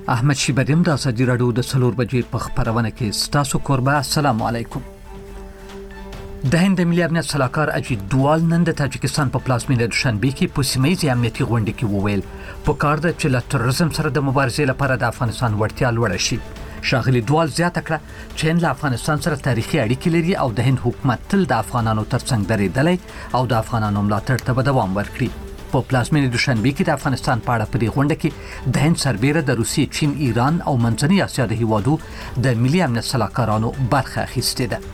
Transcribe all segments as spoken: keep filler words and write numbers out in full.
احمد شیبریم د ازادي راډیو د څلور بجې په خبرونه کې ستاسو قربا. السلام علیکم. د هند ملي امنیت سلاکار اجیت دوال نن د تاجکستان په پلازمینه دوشنبه کې په سیمه ییزه امنیتي غونډه کې وویل په کار ده چې له تروریزم سره د مبارزې لپاره د افغانستان وړتیا لوړه شي. شاغلي دوال زیاته کړه چې هند له افغانستان سره تاریخي اړیکې لري او د هند حکومت تل د افغانانو ترڅنګ درېدلی او د افغانانو ملاتړ ته به دوام ورکړي. په پلازمینه دوشنبه کې د افغانستان په اړه په دې غونډه کې د هند سربېره د روسیې، چین، ایران او منځنۍ اسیا د هیوادو د ملي امنیت سلاکارانو برخه اخیستې ده.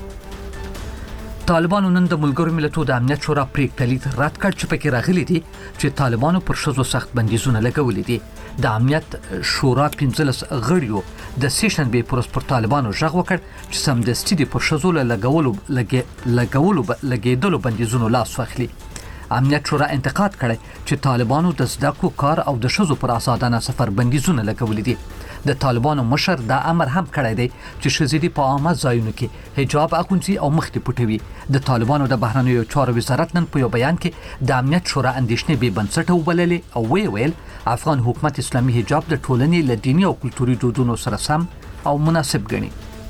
طالبانو نن د ملګرو ملتونو د امنیت شورا پریکړه لیک رد کړ چې پکې راغلي دي چې طالبانو پر ښځو سخت بندیزونه لګولي دي. د امنیت شورا پنځلس غړیو د سیشنبه پر پر طالبانو ژغ وکړ چې سمدستي د پر ښځو لګولو لګي لګولو لګیدلو بندیزونو لاس واخلي. امنیت شورا انتقاد کړی چې طالبانو د زده کړو، کار او د ښځو پر آزادانه سفر بندیزونه لګولي دي. د طالبانو مشر دا امر هم کړی دی چې ښځې دې په عامه ځایونو کې حجاب اغوندي او مخ دې پټوي. د طالبانو د بهرنیو چارو وزارت نن په یو بیان کې د امنیت شورا اندېښنې بې بنسټه وبللې او ویې ویل افغان حکومت اسلامي حجاب د ټولنې له دیني او کلتوري دودونو سره سم او مناسب ګڼي.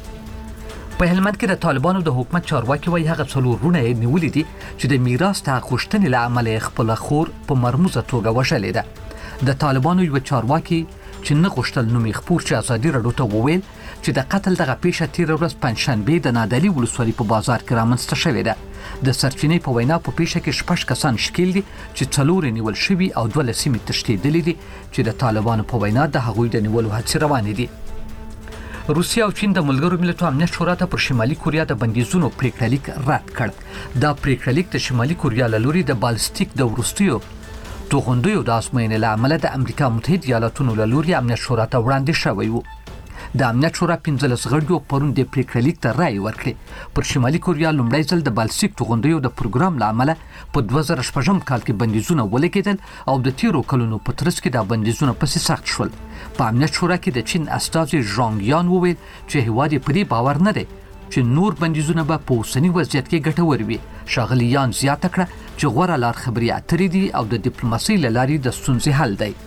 په هلمند کې د طالبانو د حکومت چارواکي وایي هغه څلورونه یې نیولي دي چې د میراث ته غوښتنې له امله خپل خور په مرموزه توګه وژلې ده. د طالبانو یو چارواکي چې نه غوښتل نوم یې خپور چې ازادي راډیو ته وویل چې د قتل دغه پیښه تیر ورځ پنځشنبه د نادعلي ولسوالۍ په بازار کې رامنځته شوې ده. د سرچینې په وینا په پیښه کې شپږ کسان شکیل دي چې څلور نیول شوي او دوه لسیمې تښتېدلي دي چې د طالبانو په وینا د هغوی د نیولو هڅې روانې دي. روسیا او چین د ملګرو ملتونو امنیت شورا ته پر شمالي کوریا د بندیزونو پریکړه لیک رد کړ. دا پریکړه لیک د شمالي کوریا له لوري د بالستیک د وروستیو توغندیو د ازموینې له امله د امریکا متحده ایالاتونو له لوري امنیت شورا ته وړاندې شوی و. د امنیت شورا پنځلس غړیو پرون د پریکړه لیک ته رائے ورکړه. پر شمالي کوریا لومړی ځل د بالستیک توغندیو د پروګرام له امله په دوه زره شپږم کال کې بندیزونه ولګېدل او د تیرو کلونو په ترڅ کې د بندیزونه پسې سخت شول. په امنیت شورا کې د چین استازي ژانګ یان وویل چې هیواد یې په دې باور نه دی چې نور بندیزونه به په اوسني وضعیت کې ګټور وي. شاغلي یان زیاته کړه چې غوره لار خبرې اترې دي او د ډیپلوماسۍ له لارې د ستونزې حل دی.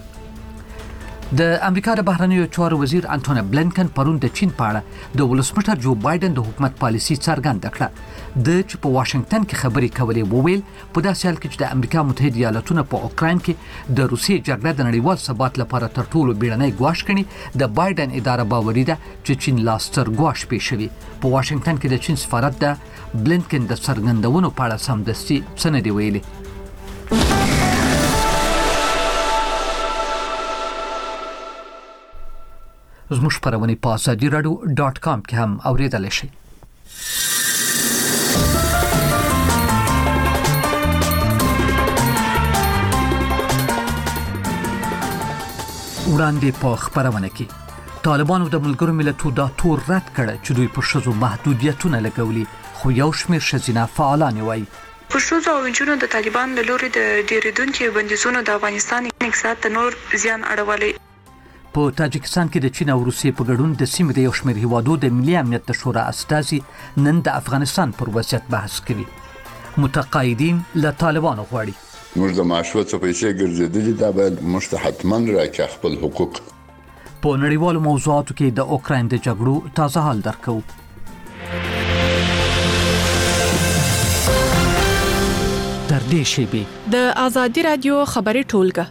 د امریکا د بهرنیو چارو وزیر انټونی بلینکن پرون د چین په اړه د ولسمشر جو بایدن د حکومت پالیسي څرګنده کړه. د چې په واشنگټن کې خبرې کولې وویل په داسې حال کې چې د امریکا متحده ایالاتونو په اوکراین کې د روسیې جګړه د نړیوال ثبات لپاره تر ټولو بیړنی ګواښ ګڼي، د بایدن اداره باوري ده چې چین لاستر ګواښ پیښوي. په واشنگټن کې د چین سفارت د بلینکن د څرګندونو په اړه سمدستي څه نه دی ویلي. زموږ خبرونه په ازادي راډیو ډاټ کام کې هم اوریدلای شئ. وړاندې په خبرونه کې طالبانو د ملګرو ملتونو دا تور رد کړ چې دوی پر ښځو محدودیتونه لګولي، خو یو شمېر ښځینه فعالان وایي پر ښځو او نجونو د طالبانو له لوري د ډېرېدونکو بندیزونو د افغانستان اقتصاد ته نور زیان اړولی. په تاجکستان کې د چین او روسیې په ګډون د سیمې د یو شمېر هیوادو د ملي امنیت د شورا استازي نن د افغانستان پر وضعیت بحث کوي. متقاعدین له طالبانو غواړي موږ د معاشوه څخه پیسې ګرځېدلي، دا باید موږ ته حتما راکړي خپل حقوق. په نړیوالو موضوعاتو کې د اوکراین د جګړو تازه حال درکو. تر دې شیبې د ازادي راډیو خبري ټولګه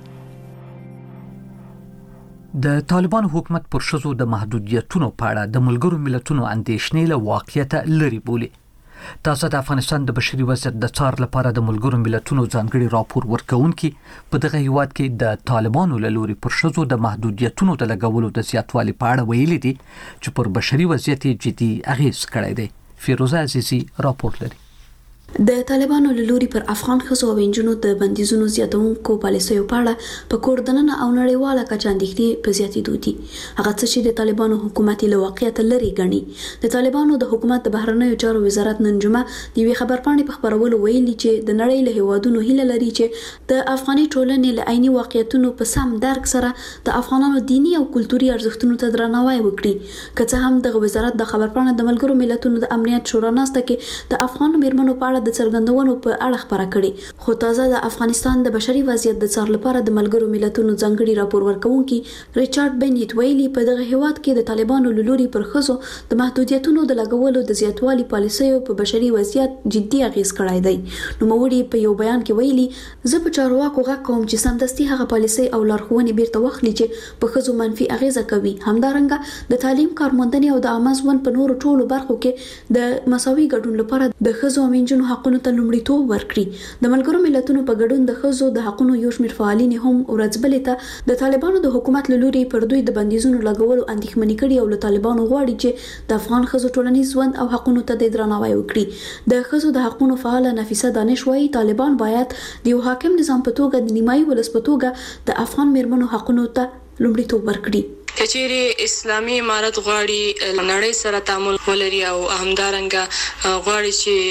د طالبانو حکومت پر ښځو د محدودیتونو په اړه د ملګرو ملتونو اندېښنې له واقعیته لرې بولي. تاسو د افغانستان د بشري وضعیت د څار لپاره د ملګرو ملتونو ځانګړي راپور ورکونکي په دغه هیواد کې د طالبانو له لوري پر ښځو د محدودیتونو د لګولو د زیاتوالي په اړه ویلي دي چې پر بشري وضعیت جدي اغیز کړی دی. فیروزه عزیزی راپور لري. د طالبانو له لوري پر افغان ښځو او نجونو د بندیزونو زیاتونکو پالیسیو په اړه په کوردننه او نړیواله کچه اندېښنې په زیاتېدو دي. هغه څه چې د طالبانو حکومت له واقعیت لري ګڼي. د طالبانو د حکومت د بهرنیو چارو وزارت نن جمعه د یوې خبرپاڼې په خبرولو ویلي چې د نړۍ له هیوادونو هیله لري چې د افغاني ټولنې له عیني واقعیتونو په سم درک سره د افغانانو دینی او کلتوري ارزښتونو ته درناوی وکړي. که څه هم دغه وزارت د خبرپاڼې د ملګرو ملتونو د امنیت شورا ناسته کې د افغان میرمنو په اړه د څرګندونو په اړه خبره کړې. خو تازه د افغانستان د بشري وضعیت د څار لپاره د ملګرو ملتونو ځانګړي راپور ورکونکي ریچارډ بنیت ویلي په دغه هیواد کې د طالبانو لوري پر خزو د محدودیتونو د لګولو د زیاتوالي پالیسیو په بشري وضعیت جدي اغیز کړای دی. نو موري په یو بیان کې ویلي زه په چارواکو غږ کوم چې سمدستي هغه پالیسي او لارښوونې بیرته واخلي چې په خزو منفي اغیزه کوي. همدارنګه د تعلیم کارموندنې او د عامه ژوند په نورو ټولو برخو کې د مساوي ګډون لپاره د خزو او منځنو حقونو ته لومړیتوب ورکړي. د ملګرو ملتونو په ګډون د خزو د حقونو یو شمېر فعالین هم ورځبلې ته د طالبانو د حکومت لوري پر دوی د بندیزونو لګولو اندېښمنې کړي او له طالبانو غواړي چې د افغان خزو ټولنیز ژوند او حقونو ته د درناوي وکړي. د خزو د حقونو فعال نفیسه دانش وايي طالبان باید د یو حاکم نظام په توګه د نیمایي ولس په توګه د افغان میرمنو حقونو ته لومړیتوب ورکړي. کچېری اسلامي امارت غواړي نړۍ سره تعامل ولري او همدارنګه غواړي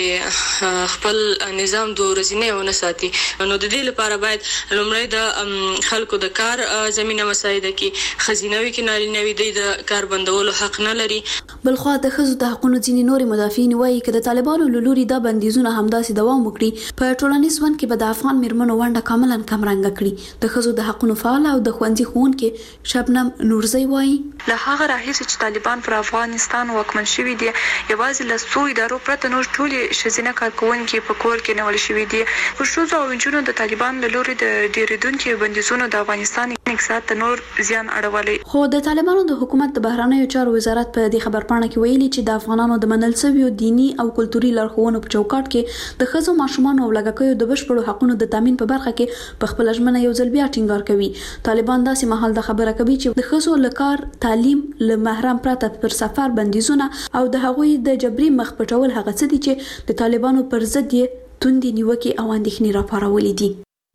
چې خپل نظام دوه ورځې ونه ساتي. نو د دې لپاره باید لومړی د خلکو د کار زمينه مساعده کی خزینوي کې نارینوي د کار بندولو حق نه لري. بلخو د خزو د حقونو ځینې نوري مدافعین وایي چې د طالبانو لوري د بندیزونو همداسې دوام وکړي په ټولنیز ژوند کې به د افغان میرمنو ونډه کاملا کمرنګ کړي. د خزو د حقونو فعال او د خوندي ښوونکي شبنم نورزی وایي له هغه راهیسې چې طالبان پر افغانستان واکمن شوي دي یوازې له څو ادارو پرته نور ټولې ښځینه کارکوونکي په کور کې نیول شوي دي. په ښځو او نجونو د طالبان له لوري د ډیریدونکو بندیزونو د افغانستان اقتصاد ته نور زیان اړولی. خو د طالبانو د حکومت د بهرنیو چارو وزارت په دې خبرپاڼه کې ویلي چې د افغانانو د منل شویو دینی او کلتوري لارښوونو په چوکاټ کې د ښځو ماشومان او لږکیو د بشپړو حقوقو د تامین په برخه کې په خپل ژمنه یو ځل بیا ټینګار کوي. طالبان داسې مهال د خبره کوي چې د ښځو لکار تعلیم له محرم پرته پر سفر بندیزونه او د هغوی د جبري مخ پټول هغه څه دي چې د طالبانو پر ضد یې توندې نیوکې او اندېښنې راپارولې دي.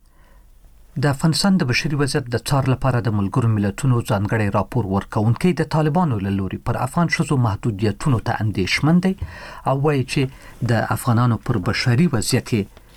د افغانستان د بشري وضعیت د څار لپاره د ملګرو ملتونو ځانګړی راپور ورکونکي د طالبانو له لوري پر افغان ښځو محدودیتونو ته اندېښمن دی او وایي چې د افغانانو پر بشري وضعیت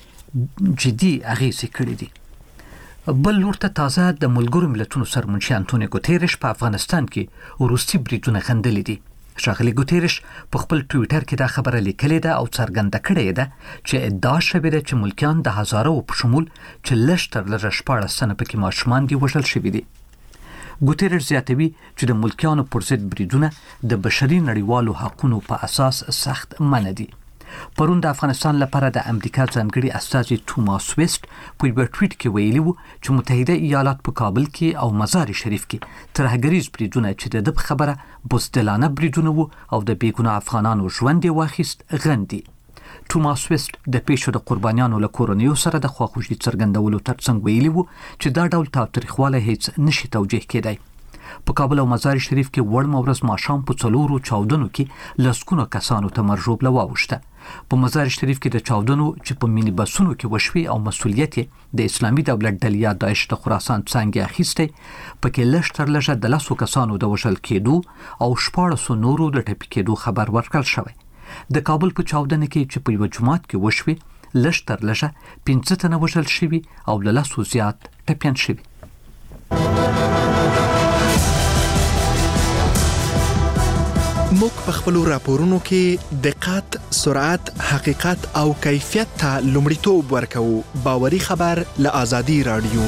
جدي اغیزې کړې دي. بل لور ته تازه د ملګرو ملتونو سرمنشي انټونیو ګوتيرش په افغانستان کې روسي بریدونه غندلې دي. ښاغلي ګوتيرش په خپل ټویټر کې دا خبره لیکلې ده او څرګنده کړې ده چې ادعا شوې ده چې ملکیان د هزارو په شمول چې لږ تر لږه شپاړس تنه پکې ماشومان دي وژل شوي دي. ګوتيرش زیاتوي چې د ملکیانو پر ضد بریدونه د بشري نړیوالو حقوقو په اساس سخت منع دي. پرون د افغانستان لپاره د امریکا ځانګړي استازي توماس ویسټ په یو ټویټ کې ویلي وو چې متحده ایالات په کابل کې او مزار شریف کې ترهګریز بریدونه چې د خبره بوزدلانه بریدونه وو او د بیګناه افغانانو ژوند واخیست غندي. توماس ویسټ د پیښو د قربانیانو له کورنیو سره د خواخوږي څرګندولو ترڅنګ ویلي وو چې دا ډول تاوتریخوالی هیڅ نشي توجیه کېدای. په کابل او مزار شریف کې وړ مورز ماښام په څلورو چاودنو کې لسګونه کسانو ته مرجوب لواوښته. په مزار شریف کې د چاودنو چې په مینی بسونو کې وشوي او مسؤلیت د اسلامي دولت ډلې یا داعش د خراسان څنګه اخیسته پکې لږ تر لږه د لسو کسانو د وژل کېدو او شپاړسو نورو د ټپي کېدو خبر ورکړل شوی. د کابل په چاودنه کې چې په یو جماعت کې وشوي لږ تر لږه پنځه تنه وژل شوي او له لسو زیات ټپیان شوي. موږ په خپل راپورونو کې دقت، سرعت، حقیقت او کیفیت ته لومړیتوب ورکوو. باوري خبر له آزادي رادیو.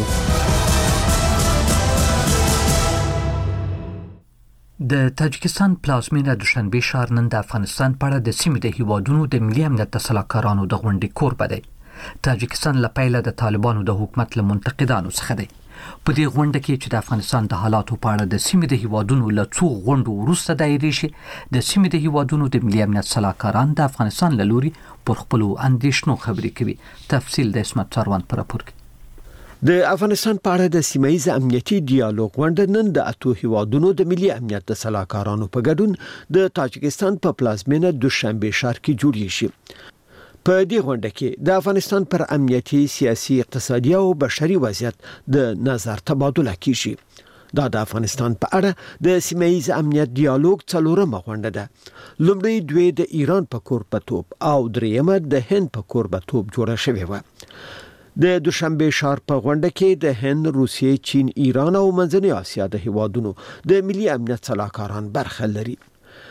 د تاجکستان پلازمینه دوشنبه ښار نن د افغانستان په اړه د سیمې د هیوادونو د ملي امنیت د سلاکارانو د غونډې کوربه دی. تاجکستان له پیله د طالبانو د حکومت له منتقدانو څخه دی. په دې غونډه کې چې د افغانستان د حالاتو په اړه د سیمې د هیوادونو له څو غونډو وروسته دایرې شي، د سیمې د هیوادونو د ملي امنیت سلاکاران د افغانستان له لوري پر خپلو اندېښنو خبرې کوي. تفصیل د اسمت څاروان په راپور کې. د افغانستان په اړه د سیمایي امنیتي ډیالوګ غونډه نن د اتو هیوادونو د ملي امنیت د سلاکارانو په ګډون د تاجکستان په پلازمینه دوشنبه ښار کې جوړیږي شي. په دې غونډه کې د افغانستان پر امنیتي، سیاسي، اقتصادي او بشري وضعیت د نظر تبادله کیږي. دا د افغانستان په اړه د سیمایي امنیت ډیالوګ څلورمه غونډه ده. لومړی دوی د ایران په کوربتوب او دریمه د هند په کوربتوب جوړه شوې و. د دوشنبه ښار په غونډه کې د هند، روسیې، چین، ایران او منځنۍ اسیا د هیوادونو د ملي امنیت سلاکاران برخه لري.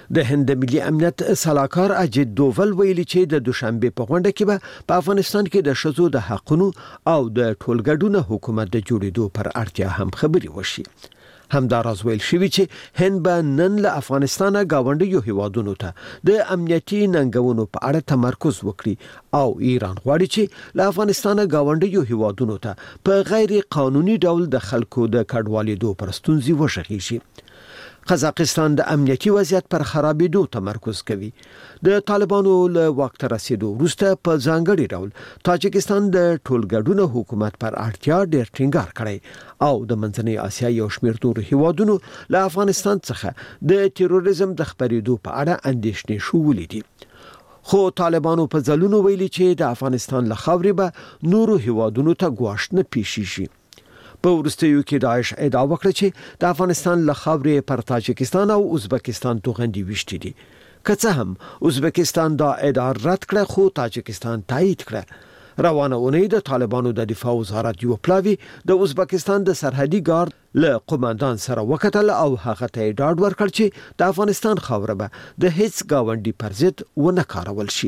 د هند ملي امنیت سلاکار اجید دوول ویلي چې د دوشنبه په غونډه کې به په افغانستان کې د شذو د حقونو او د ټولګډونه حکومت د جوړېدو پر اړتیا هم خبري وشي. همداراز ویل شوی چې هند به نن له افغانستانه گاونډیو هیوادونو ته د امنیتي ننګونو په اړه تمرکز وکړي او ایران غواړي چې له افغانستانه گاونډیو هیوادونو ته په غیر قانوني ډول د خلکو د کډوالېدو پر ستونزې وشغیږي. قزاقستان د امنیتي وضعیت پر خرابېدو تمرکز کوي. د طالبانو له واک ته رسیدو وروسته په ځانګړي ډول تاجکستان د ټولګډونه حکومت پر اړتیا ډېر ټینګار کړی او د منځنۍ اسیا یو شمېر نورو هیوادونو له افغانستان څخه د تروریزم د خپرېدو په اړه اندېښنې شولې دي. خو طالبانو په ځلونو ویلي چې د افغانستان له خاورې به نورو هیوادونو ته ګواښ نه پیښیږي. په وروستیو کې داعش ادعا وکړه چې د افغانستان له خاورې پر تاجکستان او ازبکستان توغندي وشتي دي. که څه هم ازبکستان دا ادعا رد کړه خو تاجکستان تایید کړه. روانه اونۍ د طالبانو د دفاع وزارت یو پلاوی د ازبکستان د سرحدي ګارد له قوماندان سره وکتل او هغه ته ډاډ ورکړ چې د افغانستان خاوره به د هیڅ گاونډي پر ضد ونه کارول شي.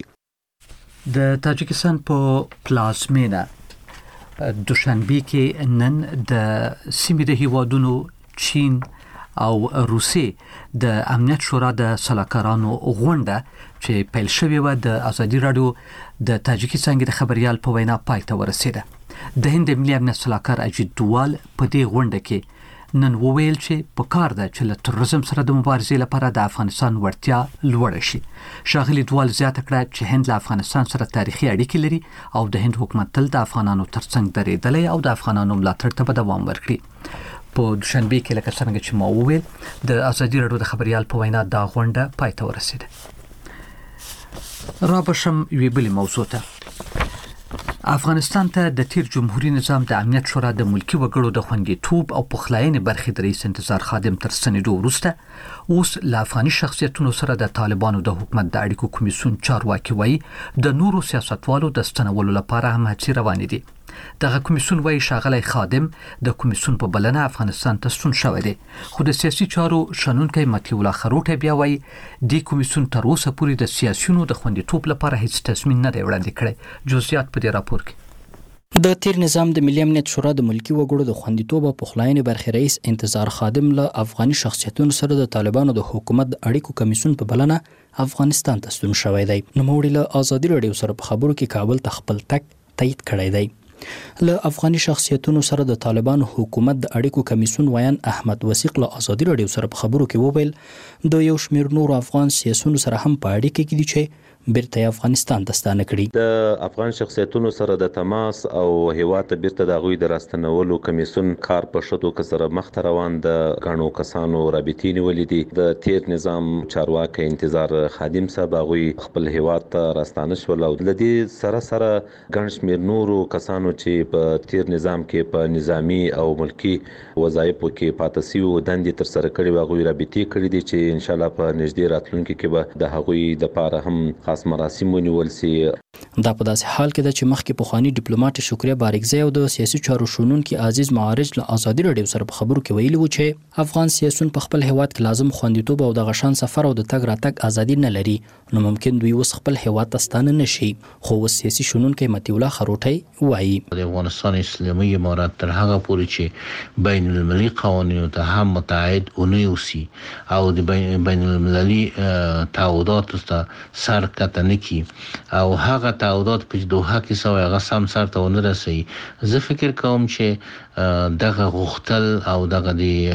د تاجکستان په پلازمینه دوشنبه کې نن د سیمې د هیوادونو چین او روسیې د امنیت شورا د سلاکارانو غونډه چې پیل شوې و د ازادي رادیو د تاجکي څنګه د خبريال په وینا پای ته ورسیده. د هند ملي امنیت سلاکار اجید دوال په دې غونډه کې نن وویل چې په کار ده چې له تروریزم سره د مبارزې لپاره د افغانستان ورتیا لوړ شي. شاغلي دوال زیاته کړه چې هند له افغانستان سره تاریخي اړیکې لري او د هند حکومت تل د افغانانو ترڅنګ درېدلی او د افغانانو ملاتړ ته دوام ورکړي. په دوشنبه کې لکه څنګه چې ما وویل د ازادي رادیو د خبريال په وینا دا غونډه پای ته ورسیده. را بشم یوې بلې موضوع ته. افغانستان ته د تیر جمهوریت نظام د امنیت شورا د ملکی وګړو د خوندیتوب او پخلاینې برخې د رئیس انتظار خادم تر ستنېدو وروسته اوس له افغاني شخصیتونو سره د طالبانو د حکومت د اړیکو کمیسیون چارواکي وایي د نورو سیاستوالو د ستنولو لپاره هم هڅې روانې دي. دغه کمیسیون وایي ښاغلی خادم د کمیسیون په بلنه افغانستان ته ستون شوی دی. خو د سیاسي چارو شنونکی مطیع الله خروټی بیا وایي د کمیسیون تر اوسه پورې د سیاسيونو د خوندیتوب لپاره هیڅ تصمیم نه دی وړاندې کړی. جزئیات په دې راپور کې. د تیر نظام د ملي امنیت شورا د ملکی وګړو د خوندیتوب او پخلاینې برخې رئیس انتظار خادم له افغاني شخصیتونو سره د طالبانو د حکومت د اړیکو کمیسیون په بلنه افغانستان ته ستون شوی دی. نوموړي له ازادي رادیو سره په خبرو کې کابل ته خپل تک تایید کړی دی. له افغاني شخصیتونو سره د طالبانو حکومت د اړیکو کمیسیون ویان احمد وثیق له ازادي رادیو سره په خبرو کې وویل د یو شمېر نورو افغان سیاسيونو سره هم په اړیکه کې دي چې بیرته افغانستان ته ستانه کړي. د افغان شخصیتونو سره د تماس او هیواد ته بیرته د غوي د راستنولو کمیسیون کار په شتو کې سره مخ روان د غاڼو کسانو رابطې نیولې دي. د تیر نظام چارواکي انتظار خادم صاحب غوي خپل هیواد ته راستانه شول او د دې سره سره ګڼ شمېر نورو کسانو چې په تیر نظام کې په نظامی او ملکی وظایفو کې پاتې شوي دندې تر سره کړي او غوي رابطې کړې دي چې ان شاء الله په نږدې راتلونکي کې به د هغوی د لپاره هم مراسم ونیول سي. دا په داسې حال کې ده چې مخکې پخوانی ډیپلوماټ شکریه بارکزی او د سیاسي چارو شنونکي عزیز معارج له ازادي رادیو سره په خبرو کې ویلي و چې افغان سیاسيون په خپل هیواد کې لازم خوندیتوب او د غشان سفر او د تګ راتګ ازادي نه لري نو ممکن دوی اوس خپل هیواد ته ستانه نشي. خو اوس سیاسي شنونکي مطیع الله خروټی وایي د افغانستان اسلامي امارات تر هغه پورې چې بین المللي قوانینو ته هم متعهد ونیوسي او د بین المللي تعهداتو ته سر کته نکي او هغه تعهدات په دوحه کې سوی هغه سم سر ته ونه رسي. زه فکر کوم چې دغه غوښتل او دغه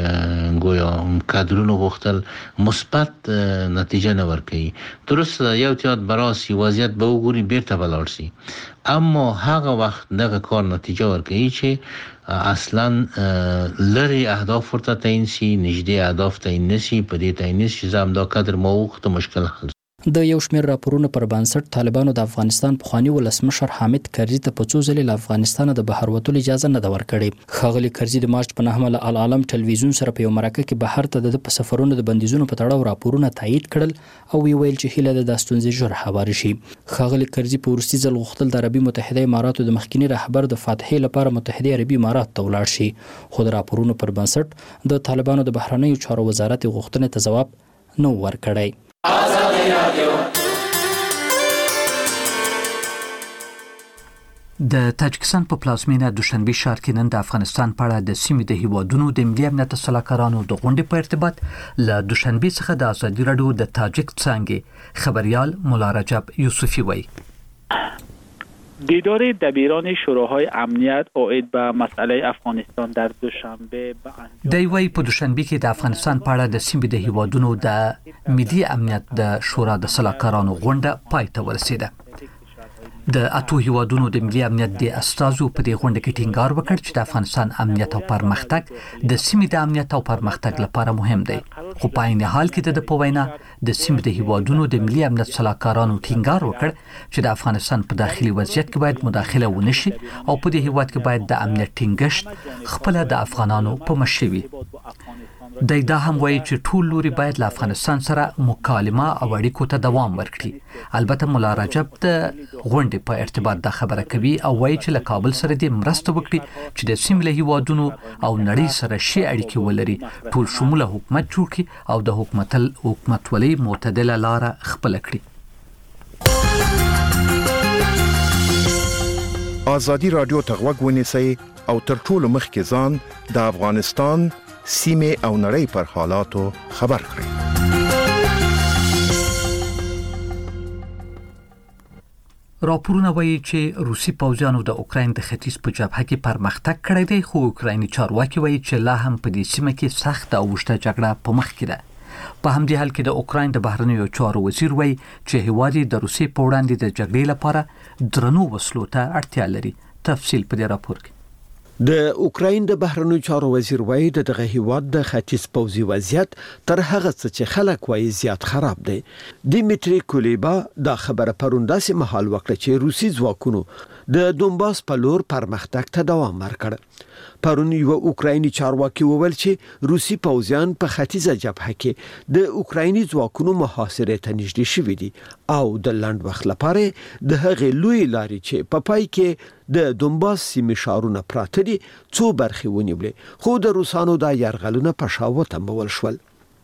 د ګویا کادرونو غوښتل مثبت نتیجه نه ورکوي. درست یو تیات براسي وضعیت به وګوري بیرته ولاړ شي اما هغه وخت دغه کار نتیجه ورکوي چې اصلا لري اهداف ورته تعیین شي نږدې اهداف تعیین نشي په دې تعیین شي زم دا کادر موخت مشکل حل. د یو شمېر راپورونو پر بنسټ طالبانو د افغانستان پخوانی ولسمشر حامد کرزي ته په څو ځلې له افغانستان د بهر وتلو اجازه نه ده ورکړې. ښاغلي کرزي د مارچ په نهمه له العالم ټلویزیون سره په یو مرکه کې بهر ته د سفرونو د بندیزونو په تړاو راپورونه تایید کړل او ویل چې هیله ده د ستونزې ژر هوار شي. ښاغلي کرزي په وروستي ځل غوښتل د عربي متحده اماراتو د مخکینی رهبر د فاتحې لپاره متحده عربي امارات ته ولاړ شي خو د راپورونو پر بنسټ د طالبانو د بهرنیو چارو وزارت غوښتنې ته ځواب نه ورکړی. د تاجکستان په پلازمینه دوشنبه ښار کې نن د افغانستان په اړه د سیمې د هیوادونو د ملي امنیت سلاکارانو د غونډې په ارتباط له دوشنبه څخه د ازادي راډیو د تاجک څانګې خبریال مولا رجب یوسفی وایي دیدار دبیران شوراهای امنیت عاید به مسئله افغانستان در دوشنبه به انجام دی وایي په دوشنبه کې د افغانستان په اړه د سیمې د هیوادونو د ملي امنیت د شورا د سلاکارانو غونډه پای ته ورسېده. د اتو هیوادونو د ملي امنیت د استازو په دې غونډه کې ټینګار وکړ چې د افغانستان امنیت او پرمختګ د سیمې د امنیت او پرمختګ لپاره مهم دی. خو په عین حال کې د په وینا د سیمې د هیوادونو د ملي امنیت سلاکارانو ټینګار وکړ چې د افغانستان په داخلي وضعیت کې باید مداخله ونشي او په دې هیواد کې باید د امنیت ټینګښت خپل د افغانانو په مشي وي. د دا هم وایي چې ټول لوري باید له افغانستان سره مکالمه او اړیکو ته دوام ورکړي. البته مولا رجب د غونډې په ارتباط دا خبره کوي او وایي چې له کابل سره د مرسته وکړي چې د سیمې له هیوادونو او نړۍ سره شي اړیکې ولري، ټول شموله حکومت جوړ کړي او د حکومت حکومتولۍ معتدله لاره خپل کړي. ازادي رادیو ته غوږ ونیسئ او تر ټولو مخکې ځان د افغانستان سیمه او نړۍ پر حالاتو خبر کړئ. راپورونه وایي چې روسي پوځیانو د اوکراین د ختیځ په جبهه کې پرمختګ کړی دی، خو اوکرایني چارواکي وایي چې لا هم په دې سیمه کې سخت او اوږده جګړه په مخ کې ده. په همدې حال کې د اوکراین د بهرنیو چارو وزیر وایي چې هیواد د روسي په وړاندې د جګړې لپاره درنو وسلو ته اړتیا لري. تفصیل په دې راپور کې. د اوکراین د بهرنیو چارو وزیر وایي د دغه هیواد د ختیځ پوځي وضعیت تر هغه څه چې خلک وایي زیات خراب دی. دیمیتری کولیبا دا خبره پرونداسي محل وکړه چې روسي ځواکونو د دونباس په لور پرمختګ ته دوام ورکړ. پرون یو اوکرایني چارواکي وویل چې روسي پوځیان په ختیځه جبهه کې د اوکرایني ځواکونو محاصره ته نږدې شوي دي او د لنډ وخت لپاره د هغې لوی لارې چې په پای کې د دونباس سیمې ښارونه پراته دي څو برخې ونیولې، خو د روسانو دا یرغلونه په شا وتمبول شول.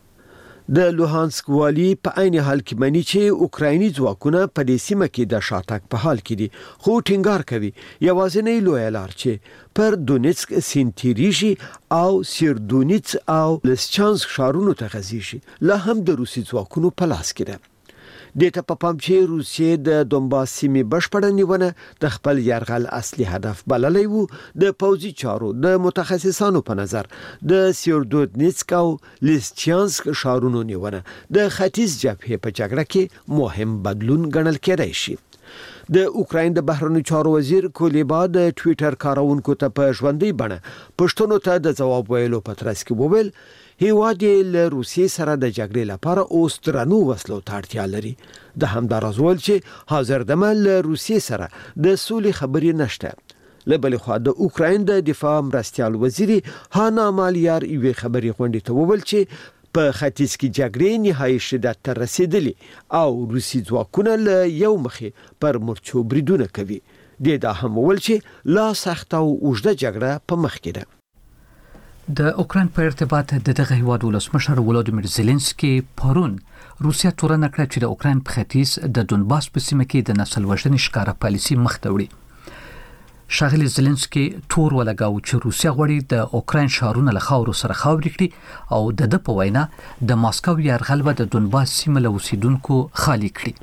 د لوهانسک والی په عین حال کې مانی چې اوکرایني ځواکونه په دې سیمه کې د شاتګ په حال کې دي، خو ټینګار کوي یوازینی لوی لار چې پر دونیتسک سینتیریشي او سیردونیتس او لسچانسک ښارونو ته غځي لا هم د روسي ځواکونو په لاس کې ده. د ته په پام چې روسیې د دونباس سیمې بشپړه نیونه د خپل یرغل اصلي هدف بللی وو. د پوځي چارو د متخصصانو په نظر د سیردونیتسک او لیسچانسک ښارونو نیونه د ختیځ جبهې په جګړه کې مهم بدلون ګڼل کېدای شي. د اوکراین د بهرنیو چارو وزیر کولیبا د ټوئیټر کارونکو ته په ژوندۍ بڼه پښتنو ته د جواب ویلو په ترڅ کې وویل هیواد له روسیې سره د جګړې لپاره اوس درنو وسلو ته اړتیا لري. د همداراز ول چې حاضر دمه له روسیې سره د سولې خبرې نشته. له بل خوا د اوکراین د دفاع مرستیال وزیر هانا مالیار یوې خبرې غونډې ته وویل چې په ختیځ کې جګړې نهایي شدت ته رسیدلې او روسي ځواکونه له یو مخې پر مرچو بریدونه کوي. د دا هم وویل چې لا سخت او اوږده جګړه په مخ کې ده. د اوکراین په ارتباط د دغه هیواد ولسمشر ولادیمیر زيلنسکي پرون روسیا تورنه کړه چې د اوکراین په ختیځ د دونباس په سیمه کې د نسل وژنې ښکارا پالیسي مخ ته وړي. ښاغلي زيلنسکي تور ولګاو چې روسیا غواړي د اوکراین ښارونه له خاورو سره خاورې کړي او د د په وینا د ماسکو یرغل به د دونباس سیمه له اوسیدونکو خالي کړي.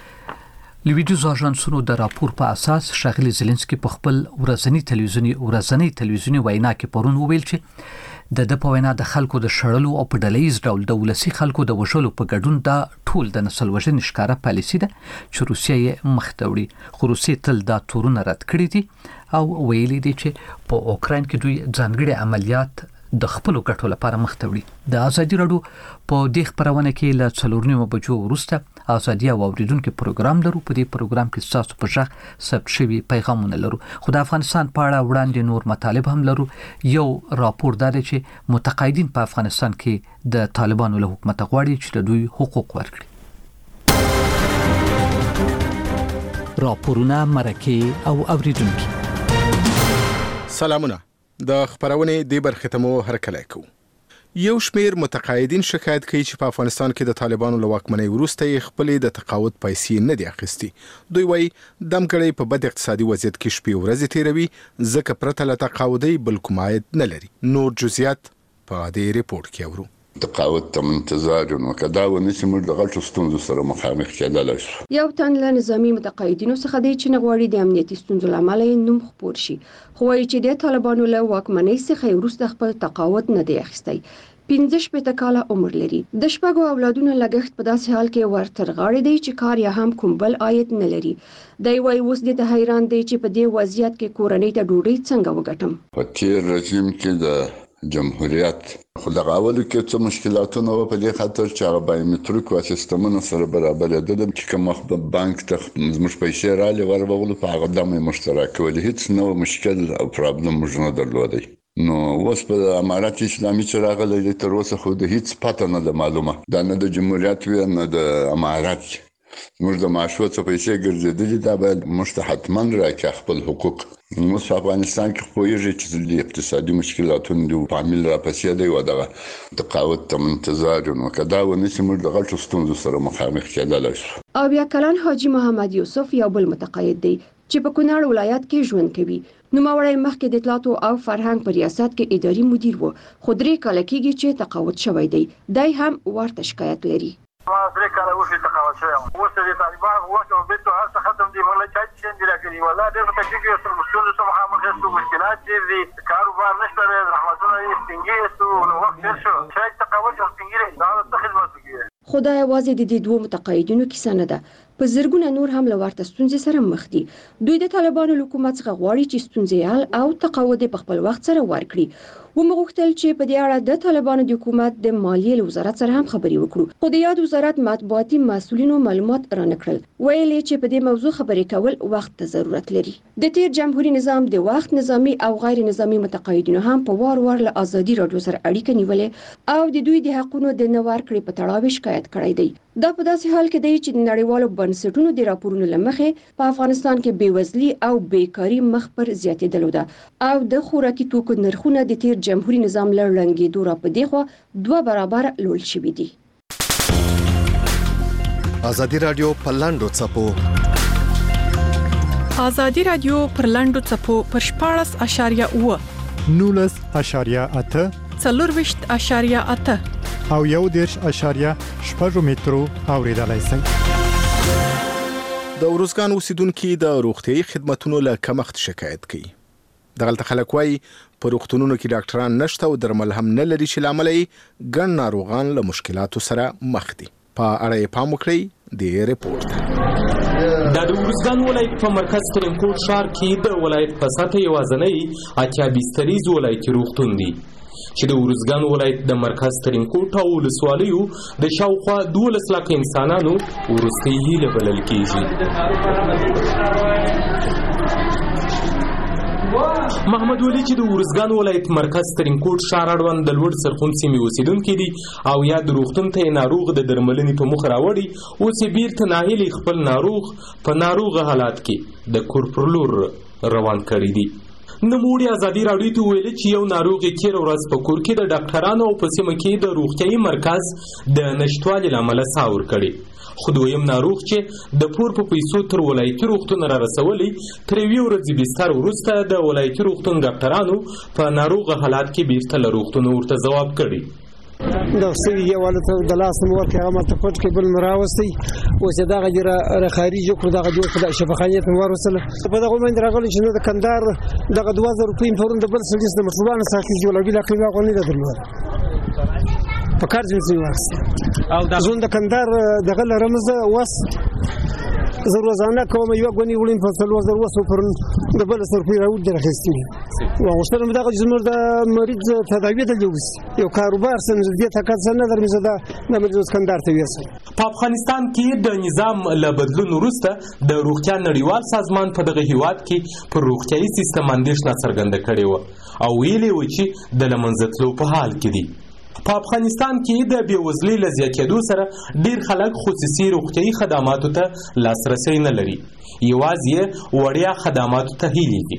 لویډیوز اژانسونو د راپور په اساس ښاغلي زيلنسکي په خپل ورځنی تلویزیونی ورځنی تلویزیونی وینا کې پرون وویل چې د د په وینا د خلکو د شړلو او په ډلهیز ډول د ولسی خلکو د وژلو په ګډون دا ټول د نسل وژنې ښکارا پالیسي ده چې روسیه یې مخ ته وړي. خو روسیه تل دا تورونه رد کړي دي او ویلي دي چې په اوکراین کې دوی ځانګړي عملیات د خپل ګټو لپاره مخ ته وړي. د ازادي راډیو په دې خبرونه کې له څلور نیمو بجو وروسته ازادي او اوریدونکو پروګرام لرو. په دې پروګرام کې تاسو په ژغ ثبت شوی پیغامونه لرو. خو د افغانستان په اړه وړاندې نور مطالب هم لرو. یو راپور دا دی چې متقاعدین په افغانستان کې د طالبانو له حکومت غواړي چې د دوی حقوق ورکړي. راپورونه مرکه او اوریدونکو سلامونه. د خبرونه د برخه ته مو هرکلی کو. یو شمیر متقاعدین شکایت کوي چې په افغانستان کې د طالبانو له واکمنۍ وروسته یې خپلې د تقاعد پیسې نه دي اخیستي. دوی وایي دمګړی په بد اقتصادي وضعیت کې شپې ورځې تیروي ځکه پرته له تقاعدۍ بل کوم عاید نه لري. نور جزئیات په دې ریپورت کې اورو. تقاعد ته منتظر نو کدا و نشي موږ د غلطو ستونزو سره مخامخ کېدلای شو. یو تن له نظامی متقاعدینو څخه دی چې نغواړي د امنیتي ستونزو لامل یې نوم خپور شي، خو وایي چې د طالبانو له واکمنۍ څخه وروسته خپل تقاعد نه دی اخیستی. پنځه شپېته کاله عمر لري. د شپږو اولادونو لګښت په داسې حال کې ورتر غاړې دی چې کار یا هم کوم بل عاید نه لري. دی وایي اوس د حیران دی چې په دې وضعیت کې کورنۍ ته ډوډۍ څنګه وګټم. په تیر رژیم کې د جمهوریت خو دغه اولو کې څه مشکلاتونه و په دې خاطر چې هغه بایومتریک و سیستمونو سره برابرېدل چې کوم وخت بانک ته زموږ پیسې رالې ورغولو په هغه دمه مشترک ولې هیڅ نو مشکل او پرابلم موږ نه درلودی. نو اوس په امارات اسلامي چې راغلی تر اوسه خو د هیڅ پته نه ده معلومه، دا نه د جمهوریت وي نه د امارات. موږ د معاشو څه پیسې ګرځېدلې دا باید موږ ته حتما راکړي خپل حقوق. موږ په افغانستان کې پوهیږي چې د اقتصادي مشکلاتونو د فامیل راپسې دی و دغه تقاعد ته منتظر نو کدا و نشي موږ د غلطو ستونزو سره مخامخ کېدلای شو. او بیا کلان حاجی محمد یوسف یو بل متقاعد دی چې په کونړ ولایت کې ژوند کوي. نوموړی مخکې د اطلاعاتو او فرهنګ په ریاست کې اداري مدیر و، خو درې کاله کېږي چې تقاعد شوی دی. دی هم ورته شکایت لري. ما درې کاله وشي تقاعد شوی یم. اوس د طالبان وخت او بیت هر څه ختم دي، موږ چا چې اندرا کوي ولا ډېر تکلیف یې سره مستند سره مخامخ یو مشکلات دي، کاروبار نشته، رحمتونه یې ستنګي سو نو وخت ډېر شو چې تقاعد ستنګي دا څه خدمت کوي. خدای یوازې د دې دوه متقاعدینو کیسه نه ده، په زرګونه نور هم له ورته ستونزې سره مخ دي. دوی د طالبانو حکومت څخه غواړي چې ستونزې حل او تقاعد په خپل وخت سره ورکړي. ومغوښتل چې په دې اړه د طالبانو د حکومت د مالیې له وزارت سره هم خبرې وکړو، خو د یاد وزارت مطبوعاتي مسؤلینو معلومات رانه کړل. ویلي چې په دې موضوع خبرې کول وخت ته ضرورت لري. د تیر جمهوریت نظام د وخت نظامی او غیر نظامی متقاعدینو هم په وار وار له ازادي رادیو سره اړیکه نیولې او د دوی د حقوقو د نه ورکړې په تړاو شکایت کړی دی. دا په داسې حال کې دی چې د نړیوالو بنسټونو د راپورونو لمخې په افغانستان کې بیوزلي او بیکاری مخ پر زیاتېدلو ده او د خوراکي توکو نرخونه د تیر جمهوریت نظام له رنګېدو را په دې خوا دوه برابر لوړ شوي دي. ازادي رادیو په لاندو څپو ازادي رادیو پر لاندو څپو پر شپاړس اشاریه اوه نولس اشاریه اته څلورویشت اشاریه اته او یو دیرش اشاریه شپږ مترو اوریدلای شئ. د ورزګان اوسیدونکو د روغتيایي خدماتو له کمښت شکایت کوي. دغلته خلک وايي په روغتونونو کې ډاکټران نشته او درمل هم نه لري چې لامل یې ګڼ ناروغان له مشکلاتو سره مخ دي. په اړه یې پام وکړئ د ریپورت. د ورزګان ولایت په مرکز ترینکوټ ښار کې د ولایت په سطح یوازنۍ اتیا بستریز ولایتي روغتون دی چې د ورزګان ولایت د مرکز ترینکوټ او ولسوالیو د شاوخوا دولس لکه انسانانو وروستۍ هیله بلل کېږي. محمد ولی چې د ورزګان ولایت مرکز ترینکوټ ښار اړوند د لوړ سرخون سیمې اوسیدونکی دی او یا د روغتون ته ناروغ د درملنې په مخ راوړي، اوس یې بیرته ناهیلي خپل ناروغ په ناروغه حالات کې د کور پر لور روان کړی دی. نوموړي ازادي راډیو ته ویلي چې یو ناروغ یې تېره ورځ په کور کې د ډاکټرانو او په سیمه کې د روغتیایي مرکز د نشتوالي له امله ساه ورکړې، خو دویم ناروغ چې د پور په پیسو تر ولایتي روغتون را رسولی تر یوې ورځې بستر وروسته د ولایتي روغتون ډاکټرانو په ناروغه حالات کې بیرته له روغتونه ورته ځواب کړی. د سوي یو ولته د لاس مور کې هغه مت پټ کې بل مراوستي اوس دغه جره را خارج کړ دغه جوړ کړ شفاخانه ته ورسله په دغه باندې راغلی چې د کندهار دغه دوه زره روپۍ پرون د بل سلیس د مسلمان ساکي جوړ بل قیمه غونې ده درلود په کار ځي واسه او د زون د کندهار دغه رمز وس زه روزانه کوم یو غونی وړم په څلور زره وسو پرون د بل سرپی راوړ درخستي او غوښتل مې دغه زموږ د مریض تداوی ته جوړ یو کاروبار سم دې تکات نه درمزه ده د مریض کندهار ته ویسه. په افغانستان کې د نظام له بدلون وروسته د روغتیا نړیوال سازمان په دغه هیواد کې پر روغتیایي سیستم اندېښنه څرګنده کړې و او ویلي و چې د له منځه تلو په حال کې دي. په افغانستان کې د بیوزلۍ له زیاتېدو سره ډیر خلک خصوصي روغتیایي خدماتو ته لاسرسی نه لري، یوازې وړیا خدماتو ته هیلې دي.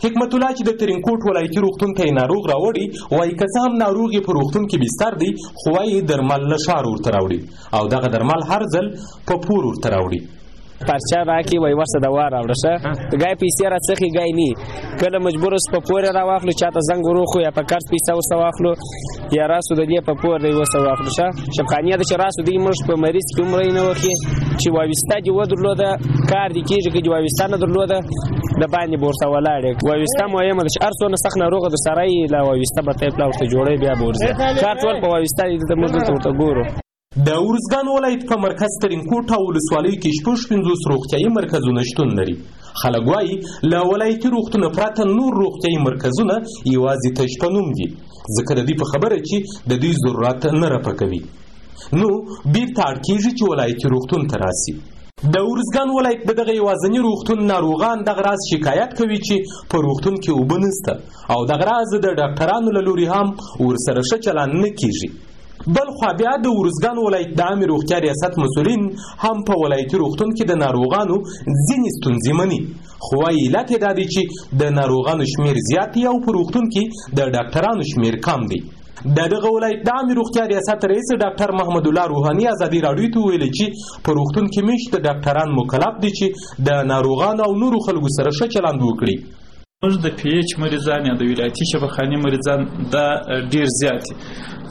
حکمت الله چې د ترینکوټ ولایتي روغتون ته یې ناروغ راوړي وایي که څه هم ناروغ یې په روغتون کې بستر دی خو وایي درمل له ښار ورته راوړي او دغه درمل هر ځل په پور ورته راوړي. پرچه راکړي وایي ورسه دوا راوړه ښه ګای پیسې راڅخي ګای نه کله مجبور اوس په پور یې راواخلو چاته زنګ وروخو یا په قرض پیسه ورڅه واخلو یا راسو د دې په پور دی ورڅه واخلو ښه شبخانیه ده چې راسو دی موږ په مریض کې عمره یې نه وکړي چې واویسته دې ودرلوده کار دې کېږي که دې واویسته نه درلوده د باندې به ورته ولاړې واویسته مهمه ده چې هر څونه سخت ناروغه در سره یي له واویسته به ته یې پلا ورته جوړوي بیا به ورځي کار ټول په واویسته دي دلته موږ دلته ورته ګورو. د ارزګان ولایت په مرکز ترینکوټ او ولسوالیو کې شپږ پنځوس روغتیایي مرکزونه شتون لري. خلک وایي له ولایتي روغتونه پرته نور روغتیایي مرکزونه یوازې تش په نوم دي ځکه د دوی په خبره چې د دوی ضرورت نه رپکوي نو بیرته اړ کېږي چې ولایتي روغتون ته راسي. د ارزګان ولایت د دغه یوازیني روغتون ناروغان دغه راز شکایت کوي چې په روغتون کې اوبه نشته او دغه راز د ډاکټرانو له لوري هم ورسره ښه چلند نه کېږي. بل خوا بیا د ارزګان ولایت د عامې روغتیا ریاست مسؤلین هم په ولایتي روغتون کې د ناروغانو ځینې ستونزې مني خو وایي علت یې دا دی چې د ناروغانو شمیر زیات دی او په روغتون کې د ډاکټرانو شمیر کم دی. د دغه ولایت د عامې روغتیا ریاست رئیس ډاکټر محمد الله روحاني ازادي راډیو ته ویلي چې په روغتون کې میشت ډاکټران مکلف دي چې د ناروغانو او نورو خلکو سره ښه چلند وکړي. زموږ د پی ایچ مریضان یا د ولایتي شفاخانې مریضان دا ډیر زیات دي.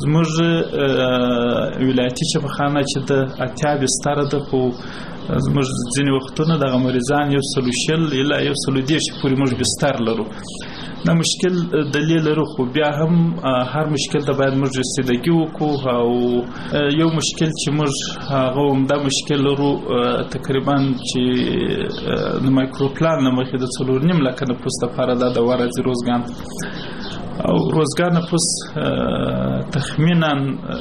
زموږ ولایتي شفاخانه چې د اتیا بستره ده خو زموږ ځینې وختونه دغه مریضان یو سلو شل الا یو سلو دېرش پورې موږ بستر لرو. دا مشکل دلیل لرو خو بیا هم هر مشکل ته باید موږ رسیدګي وکړو او یو مشکل چې موږ هغه همدا مشکل لرو تقریبا چې د مایکروپلان نه مخکې د څلور نیم لکه نفوس دپاره دا دوا راځي روزګان او روزګان نفوس تخمینا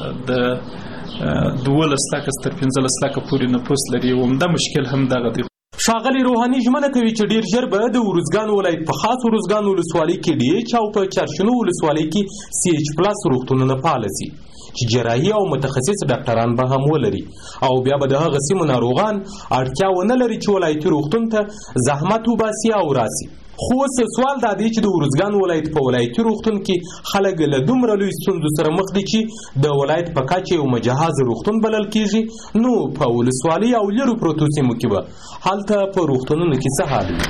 د دولس لکه تر پنځلس لکه پورې نفوس لري او همدا مشکل هم دغه دی. ښاغلي روحاني ژمنه کوي چې ډیر ژر به د ارزګان ولایت په خاص ارزګان ولسوالۍ کې ډي ایچ او په چارشنو ولسوالۍ کې سی ایچ پلس روغتونونه فعال شي چې جراحي او متخصص ډاکټران به هم ولري او بیا به د هغه سیمو ناروغان اړتیا ونه لري چې ولایتي روغتون ته زحمت وباسي او راسي. خو اوس سوال دا دی چې د ارزګان ولایت په ولایتي روغتون کې خلک له دومره لوی ستونزو سره مخ دي چې د ولایت په کچه یو مجهز روغتون بلل کېږي نو په ولسوالۍ او لرو پرتو سیمو کې به هلته په روغتونونو کې څه حال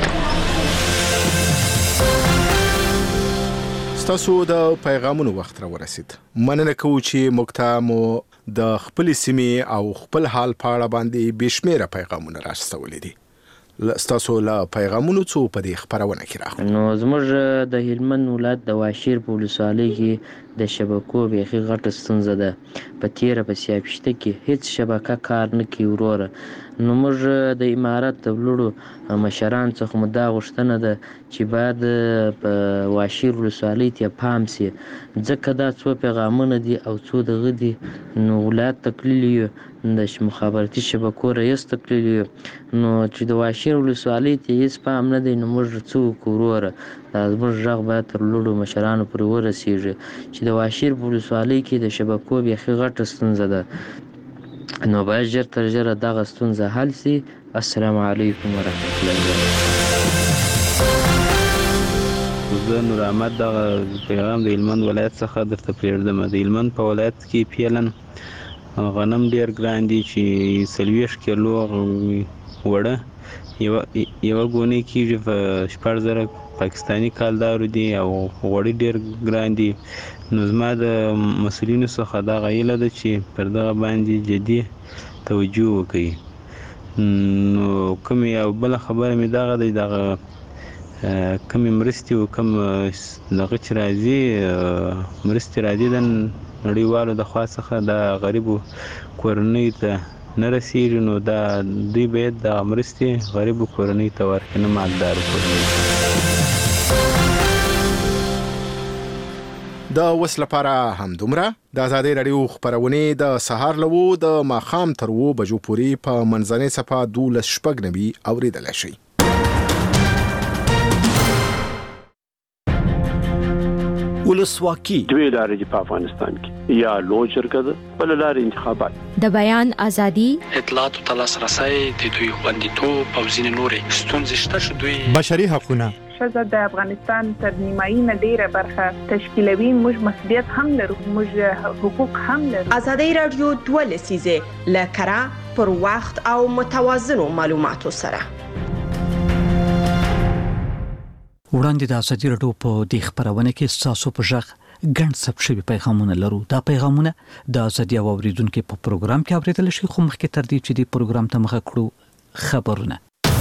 وي. ستاسو د پیغامونو وخت را ورسید. مننه کوو چې موږ ته مو د خپل سیمې او خپل حال په اړه باندې بشمیره پیغامونه راستولې دي. ستاسو لا پیغامونو څو په دې خبرونه کې راغلي. نو زموږ د هلمند ولایت د واشیر په ولسوالۍ کې د شبکو بیخي غټه ستونزه ده. په تیره په سیاپشته کې هیڅ شبکه کار نه کوي وروره. نو موږ د امارت د لوړو مشران څخه مو دا غوښتنه ده چې باید په واشیر ولسوالۍ ته پام سي ځکه دا څو پیغامونه دي او څو دغه دي. نو ولایت تکلیل یو د مخابراتي شبکو رئیس تکلیل یو نو چې د واشیر ولسوالۍ ته هیڅ پام نه دی نو موږ څه وکړو وروره. دا زموږ غږ باید تر لوړو مشرانو پورې ورسیږي چې د واشیر په ولسوالۍ کې د شبکو بیخي غټه ستونزه ده نو باید ژر تر ژره دغه ستونزه حل سي. السلام علیکم ورحمت الله وبرکاته. زه نور احمد دغه پیغام د هلمند ولایت څخه درته پرېږدم. د هلمند په ولایت کې پیلن غنم ډېر ګران دي چې څلوېښت کیلو وړه یوه ګونۍ کېږي په شپږ زره پاکستاني کالدارو دي او غوړي ډېر ګران دي. نو زما د مسؤلینو څخه دغه هیله ده چې پر دغه باندې جدي توجه وکړي. نو کومې او بله خبره مې دغه دی دغه کومې مرستې او کوم دغه چې راځي مرستې راځي د نړیوالو د خوا څخه د غریبو کورنیو ته نه رسیږي نو دا دوی باید د مرستې غریبو کورنیو ته ورکړي نه مالدارو کورنیو. د وس لپاره هم دومره. د آزادۍ راډیو خبرونه د سهار لوو د ماخام تر وو بجو پورې په منځنۍ صفه دولس شپږ نوي اوریدل شي. ولسواکي دوی لارې په افغانستان کې یا لوی شرکت بل لارې انتخابات د بیان ازادي اطلاعات او تلاسرسي د دوی خوندیتوب او ځینې نورې ستونزې شته چې دوی بشري حقوقونه ښځه د افغانستان تر نیمایي نه ډیره برخه تشکیلوي، موږ مسؤلیت هم لرو، موږ حقوق هم لرو. ازادي رادیو دوه لسیزه لکرا پر وخت او متوازنو معلوماتو سره. وړاندې د ازادي رادیو په دې خبرونه کې تاسو په ژغ ګڼ ثبت شوي پیغامونه لرو. دا پیغامونه د ازادي اوریدونکو په پروګرام کې اوریدل شي، خو مخکې تر دې چې د پروګرام ته مخه کړو خبرونه.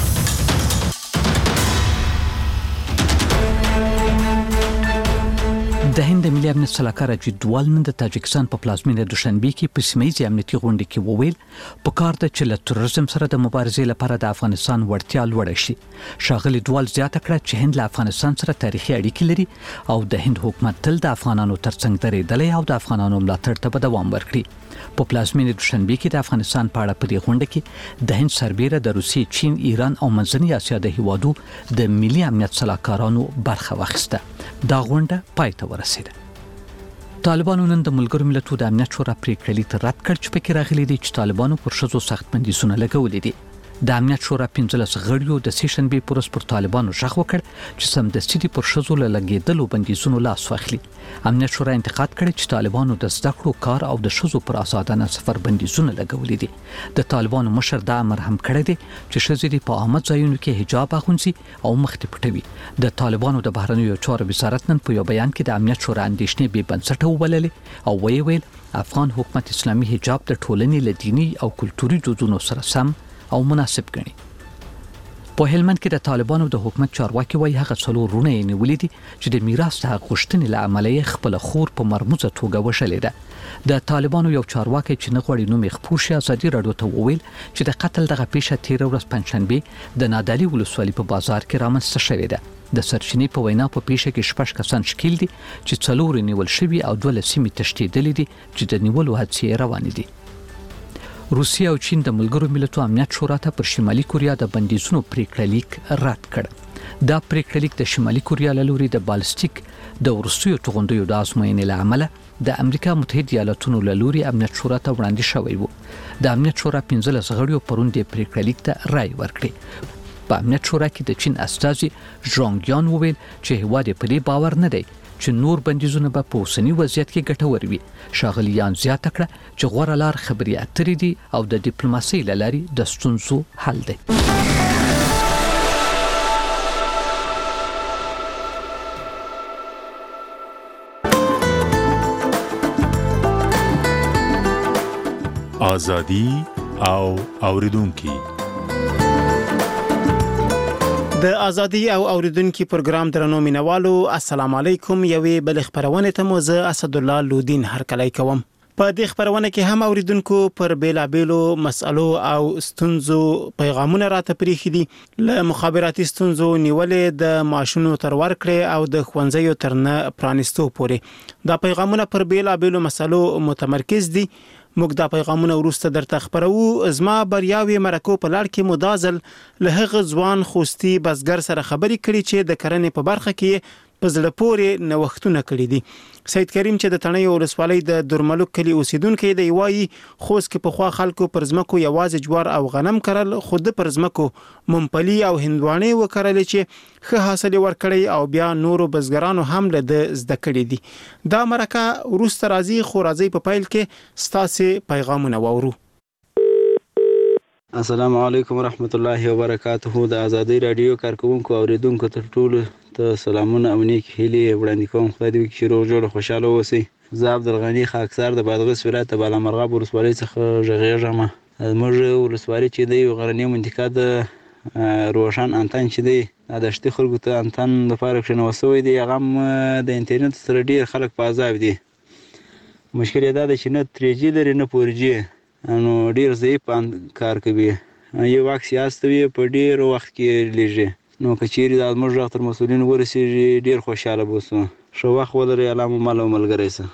د هند ملي امنیت سلاکار اجید دوال نن د تاجکستان په پلازمینه دوشنبه کې په سیمه‌یزه امنیتي غونډه کې وویل په کار د چې له تروریزم سره د مبارزې لپاره د افغانستان وړتیا لوړه شي. ښاغلي دوال زیاته کړه چې هند له افغانستان سره تاریخي اړیکې لري او د هند حکومت تل د افغانانو ترڅنګ درېدلی او د افغانانو ملاتړ ته به دوام ورکړي. په پلازمینه دوشنبه کې د افغانستان په اړه په دې غونډه کې د هند سربېره د روسیې، چین، ایران او منځنۍ اسیا د هیوادو د ملي امنیت سلاکارانو برخه واخیسته. دا غونډه پای ته ورسېده. طالبانو نن د ملګرو ملتونو د امنیت شورا پریکړه لیک رد کړ چې پکې راغلي دي چې طالبانو پر ښځو سخت بندیزونه لګولي دي. د امنیت شورا پنځلس غړیو د سې شنبې پر ورځ پر طالبانو ژغ وکړ چې سمدستي دي پر ښځو له لګېدلو بندیزونو لاس واخلي. امنیت شورا انتقاد کړی چې طالبانو د زده کړو، کار او د ښځو پر آزادانه سفر بندیزونه لګولي دي. د طالبانو مشر دا امر هم کړی دی چې ښځې دې په عامه ځایونو کې حجاب اغوندي او مخ دې پټوي. د طالبانو د بهرنیو چارو وزارت نن په یو بیان کې د امنیت شورا اندېښنې بې بنسټه وبللې او ویې ویل افغان حکومت اسلامي حجاب د ټولنې له دیني او کلتوري دودونو سره سم او مناسب ګڼي. په هلمند کې د طالبانو د حکومت چارواکي وایي هغه څلور رونه یې نیولي دي چې د میراث د حق غوښتنې له امله یې خپله خور په مرموزه توګه وشلې ده. د طالبانو یو چارواکی چې نه غواړي نوم یې خپور شي ازادي راډیو ته وویل چې د قتل دغه پیښه تېره ورځ پنجشنبې د نادعلي ولسوالۍ په بازار کې رامنځته شوې ده. د سرچینې په وینا په پیښه کې شپږ کسان شکیل دي چې څلور نیول شوي او دوه له سیمې تښتېدلي دي چې د نیولو هڅې روانې دي. روسیه او چین د ملګرو ملتونو امنیت شورا ته پر شمالي کوریا د بندیزونو پریکړه لیک رد کړ. دا پریکړه لیک د شمالي کوریا له لوري د بالستیک د وروستیو توغندیو د ازموینې له امله د امریکا متحده ایالاتونو له لوري امنیت شورا ته وړاندې شوی و. د امنیت شورا پنځلس غړیو پرون د پریکړه لیک ته رائے ورکړي. په امنیت شورا کې د چین استازي ژانګیان وویل چې هیواد په دې باور نه دی چې نور بندیزونه به په اوسني وضعیت کې ګټور وي. ښاغلیان زیاته کړه چې غوره لار خبرې اترې دي او د ډیپلوماسۍ له لارې د ستونزو حل دی. ازادي او اوریدونکو د ازادي او اوریدونکو پروګرام درنو مینوالو، السلام علیکم. یوې بل خبرونه ته مو زه اسد الله لودین هرکلی کوم. په دې خبرونه کې هم اوریدونکو پر بیلابیلو مسالو او ستونزو پیغامونه راته پریخي دي، له مخابراتي ستونزو نیولې د ماشونو تر ورکړې او د خوندزیو تر نه پرانستو پورې دا پیغامونه پر بیلابیلو مسالو متمرکز دي. موږ دا پیغامونه ورسته درته خبرو. زما بریاوي مرکو په لړ کې مدازل له هغه ځوان خوستي بزګر سره خبرې کړي چې د کرنې په برخه کې په زړه پورې نوښتونه کړي دي. سید کریم چې د تڼیو ولسوالۍ د درملوک کلي اوسیدونکو دی وایي خوست کې په خوا خلکو پر ځمکو یوازې جوار او غنم کرل، خود پر ځمکو ممپلی او هندوانه وکړل چې ښه حاصل ورکړي او بیا نورو بزګرانو هم له د زده کړي دي. دا مرکه ورسته راځي، خو راځي په پایل کې ستاسو پیغامونه وورو. السلام علیکم ورحمت الله وبرکاته. د ازادي رادیو کارکونکو اوریدونکو ته ټول ته سلامونه او نیک هیلې وړاندې کوم. خدای دې وکړي چې روغ جوړ خوشاله اوسئ. زه عبدالغني خاکسار د بادغیس ولایت د بالامرغاب ولسوالۍ څخه غږیږم. زموږ ولسوالۍ چې دی غرنۍ منطقه د روشن انتن چې دی د دشتي خلکو ته انتن لپاره کښېنول شوی دی. هغه هم د انټرنیټ سره ډېر خلک په عذاب دي. مشکل یې دا دی چې نه تري جي لري نه فور جي، نو ډېر ضعیف کار کوي. یو عکس یې استوي په ډېر وخت کې لېږي. نو که چیرې دا زموږ غږ تر مسؤلینو ورسېږي ډېر خوشحاله به اوسو. ښه وخت ولرئ. الله مو مل او ملګری شه.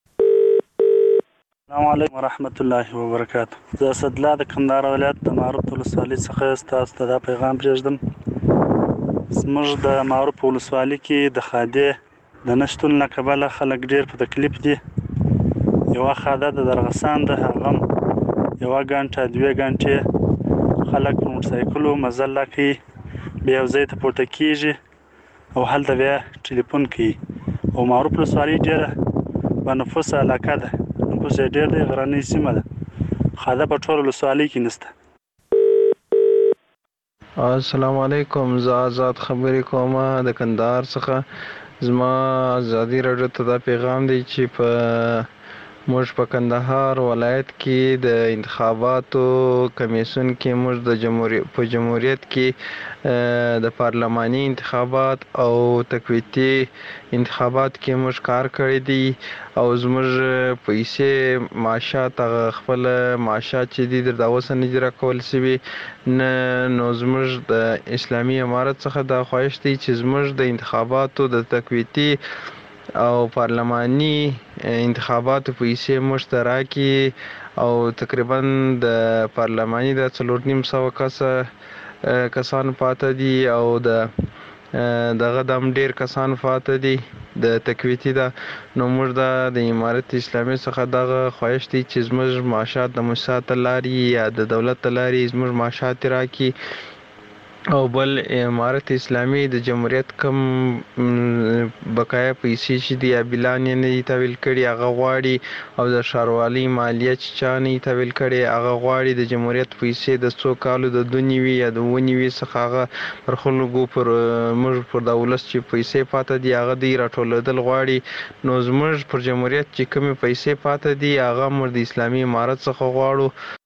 السلام علیکم ورحمت الله وبرکاته. زه اسدالله د کندهار ولایت د معروف ولسوالۍ څخه ستاسو ته دا پیغام پرېږدم. زموږ د معروف ولسوالۍ کې د خادې د نشتون له کبله خلک ډېر په تکلیف دي. یوه خاده د درغسان ده، هغه هم یوه ګنټه دوې ګنټې خلک په موټرسایکلو مزل کوي، بیا یو ځای ته پورته کېږي او هلته بیا ټلیفون کوي او معروف ولسوالي ډېره بنفوسه علاقه ده، نفوس یې ډېر دی، غرنۍ سیمه ده، خاده په ټوله ولسوالۍ کې نشته. السلام علیکم، زه آزاد خبرې کوم د کندهار څخه. زما ازادي راډیو ته دا پیغام دی چې په موږ په کندهار ولایت کې د انتخاباتو کمیسیون کې موږ د جمهوریت په جمهوریت کې د پارلماني انتخابات او تقویتي انتخابات کې موږ کار کړی دی او زموږ پیسې معاشات خپل معاشات چې دي د اوسه نه دي راکول شوي نه، نو زموږ د اسلامي امارت څخه دا خواهش دی چې زموږ د انتخاباتو د تقویتي او پارلماني انتخاباتو پیسې موږ ته راکړي او تقریبا د پارلماني د څلور نیم سوه کسه کسان پاته دي او د دغه دم ډیر کسان پاته دي د تقویتي ده. نو موږ د امارت اسلامي څخه دغه خواهش دی چې زموږ معاشات د موسسات لارې یا د دولت لارې زموږ معاشات راکړي او بل امارت اسلامي د جمهوریت کم بقایا پیسې چې دي یا بلان یې نه دي تحویل کړي هغه غواړي او د ښاروالۍ مالیه چې چا نه دي تحویل کړي هغه غواړي د جمهوریت پیسې د څو کالو د دوه نوي یا د اووه نوي څخه هغه پر خلکو پر موږ پر د ولس چې پیسې پاته دي هغه دوی راټولېدل غواړي. نو زموږ پر جمهوریت چې کومې پیسې پاته دي هغه موږ د اسلامي امارت څخه غواړو.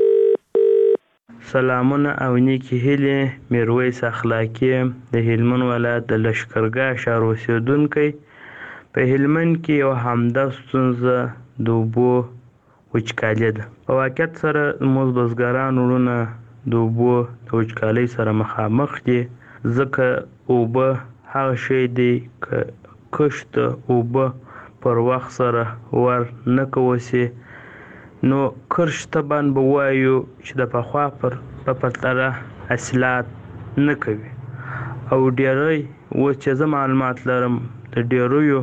سلامونه او نیکی هیلې، میرویس اخلاقی د هلمند ولایت د لشکرګاه ښار اوسیدونکی. په هلمند کې یو همدا ستونزه د اوبو وچکالي ده. په واقعیت سره زموږ بزګران وروڼه د اوبو د وچکالۍ سره مخامخ دي، ځکه اوبه هغه شی دی که کښت اوبه پر وخت سره ور نه کوسي نو کرش ته باندې به وایو چې د پخوا پر په پرتله حاصلات نه کوي او ډېری اوس چې زه معلومات لرم د ډېریو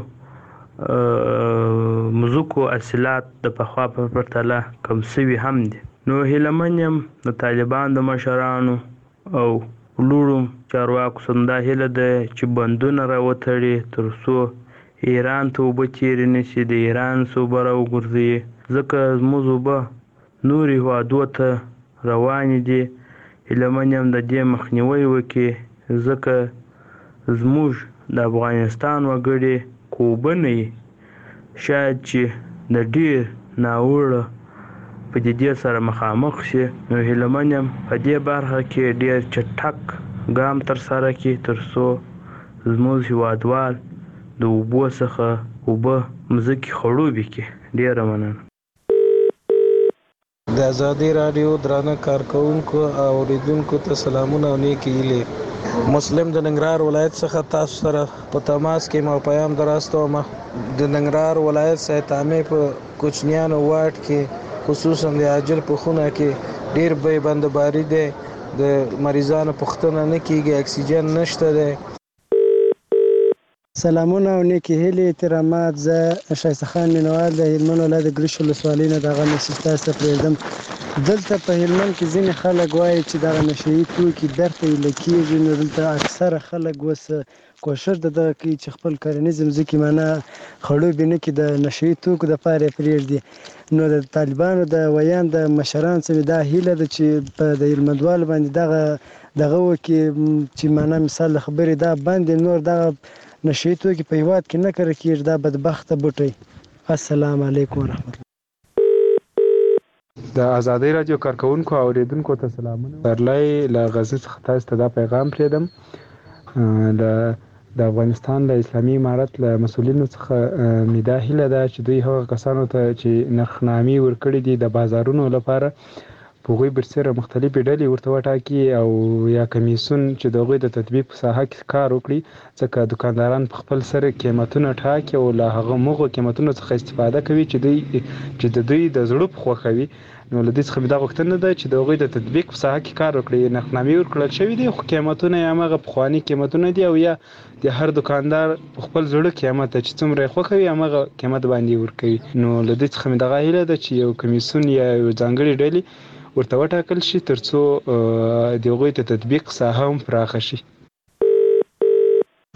مځکو حاصلات د پخوا په پرتله کم سوي هم دي. نو هیله من یم د طالبان د مشرانو او لوړو چارواکو څخه دا هیله ده چې بندونه راوتړي تر څو ایران ته اوبه تېرې نه شي، د ایران څخه اوبه راوغورځوي، ځکه زموږ اوبه نورو هېوادو ته روانې دي. هیله من یم د دې مخنیوی وکړي، ځکه زموږ د افغانستان وګړي که اوبه نه وي شاید چې د ډېر ناوړه پدیدې سره مخامخ شي. نو هیله من یم په دې برخه کې ډېر چټک ګام ترسره کړي تر څو زموږ هېوادوال د اوبو څخه اوبه مځکې خړوبې کړي. ډېره مننه. د ازادي راډیو درانه کارکونکو او اوریدونکو ته سلامونه او نیکی هیلې. مسلم د ننګرهار ولایت څخه تاسو سره په تماس کې ما پیغام دراستوم. د ننګرهار ولایت سایتامې په کوچنیانو واټ کې خصوصا د عاجل په خونه کې ډیر به بندباری دی، د مریضانو پوښتنه نه کیږي، اکسیجن نشته دی. سلامونه او نیکی هیلې احترامات. زه شایسته خان مینوال د هلمند ولایت د ګرشو ولسوالۍ نه دغه میسج تاسو ته پرېږدم. دلته په هلمند کې ځینې خلک وایي چې دغه نشهیي توکي درته ایله کېږي، نو دلته اکثره خلک اوس کوشش د دغه کوي چې خپل کرنیز ځمکې معنا خړوبې نه کړي، د نشهیي توکو دپاره یې پرېږدي. نو د طالبانو د ویان د مشرانو څخه دا هیله ده چې په د هلمندوالو باندې دغه دغه وکړي چې معنا مثال د خبرې دا باندې نور دغه نشهیي توکي په هېواد کې نه کره کېږي، دا بدبخته بوټی. السلام علیکم ورحمت الله. د ازادي راډیو کارکونکو او اوریدونکو ته سلامونه. پرلای له غزني څخه تاسو ته دا پیغام پرېږدم. د افغانستان د اسلامي امارت له مسؤلینو څخه مې دا هیله ده چې دوی هغه کسانو ته چې نرخنامې ورکړي دي د بازارونو لپاره په هغوی برسېره مختلفې ډلې ورته وټاکي او یا کمیسیون چې د هغوی د تطبیق په ساحه کې کار وکړي، ځکه دوکانداران په خپل سر قیمتونه ټاکي او له هغه مغو قیمتونو څخه استفاده کوي چې دوی چې د دوی د زړه په خوښه وي. نو له دې څخه مې دا غوښتنه ده چې د هغوی د تطبیق په ساحه کې کار وکړي. نرخنامې ورکړل شوي دي خو قیمتونه یې هماغه پخواني قیمتونه دي او یا د هر دوکاندار په خپل زړه قیمت چې څومره یې خوښه وي هماغه قیمت باندې ورکوي. نو له دې څخه مې دغه هیله ده چې یو کمیسیون یا یو ځانګړې ډلې ورته وټاکل شي تر څو د هغوی د تطبیق ساحه هم پراخه شي.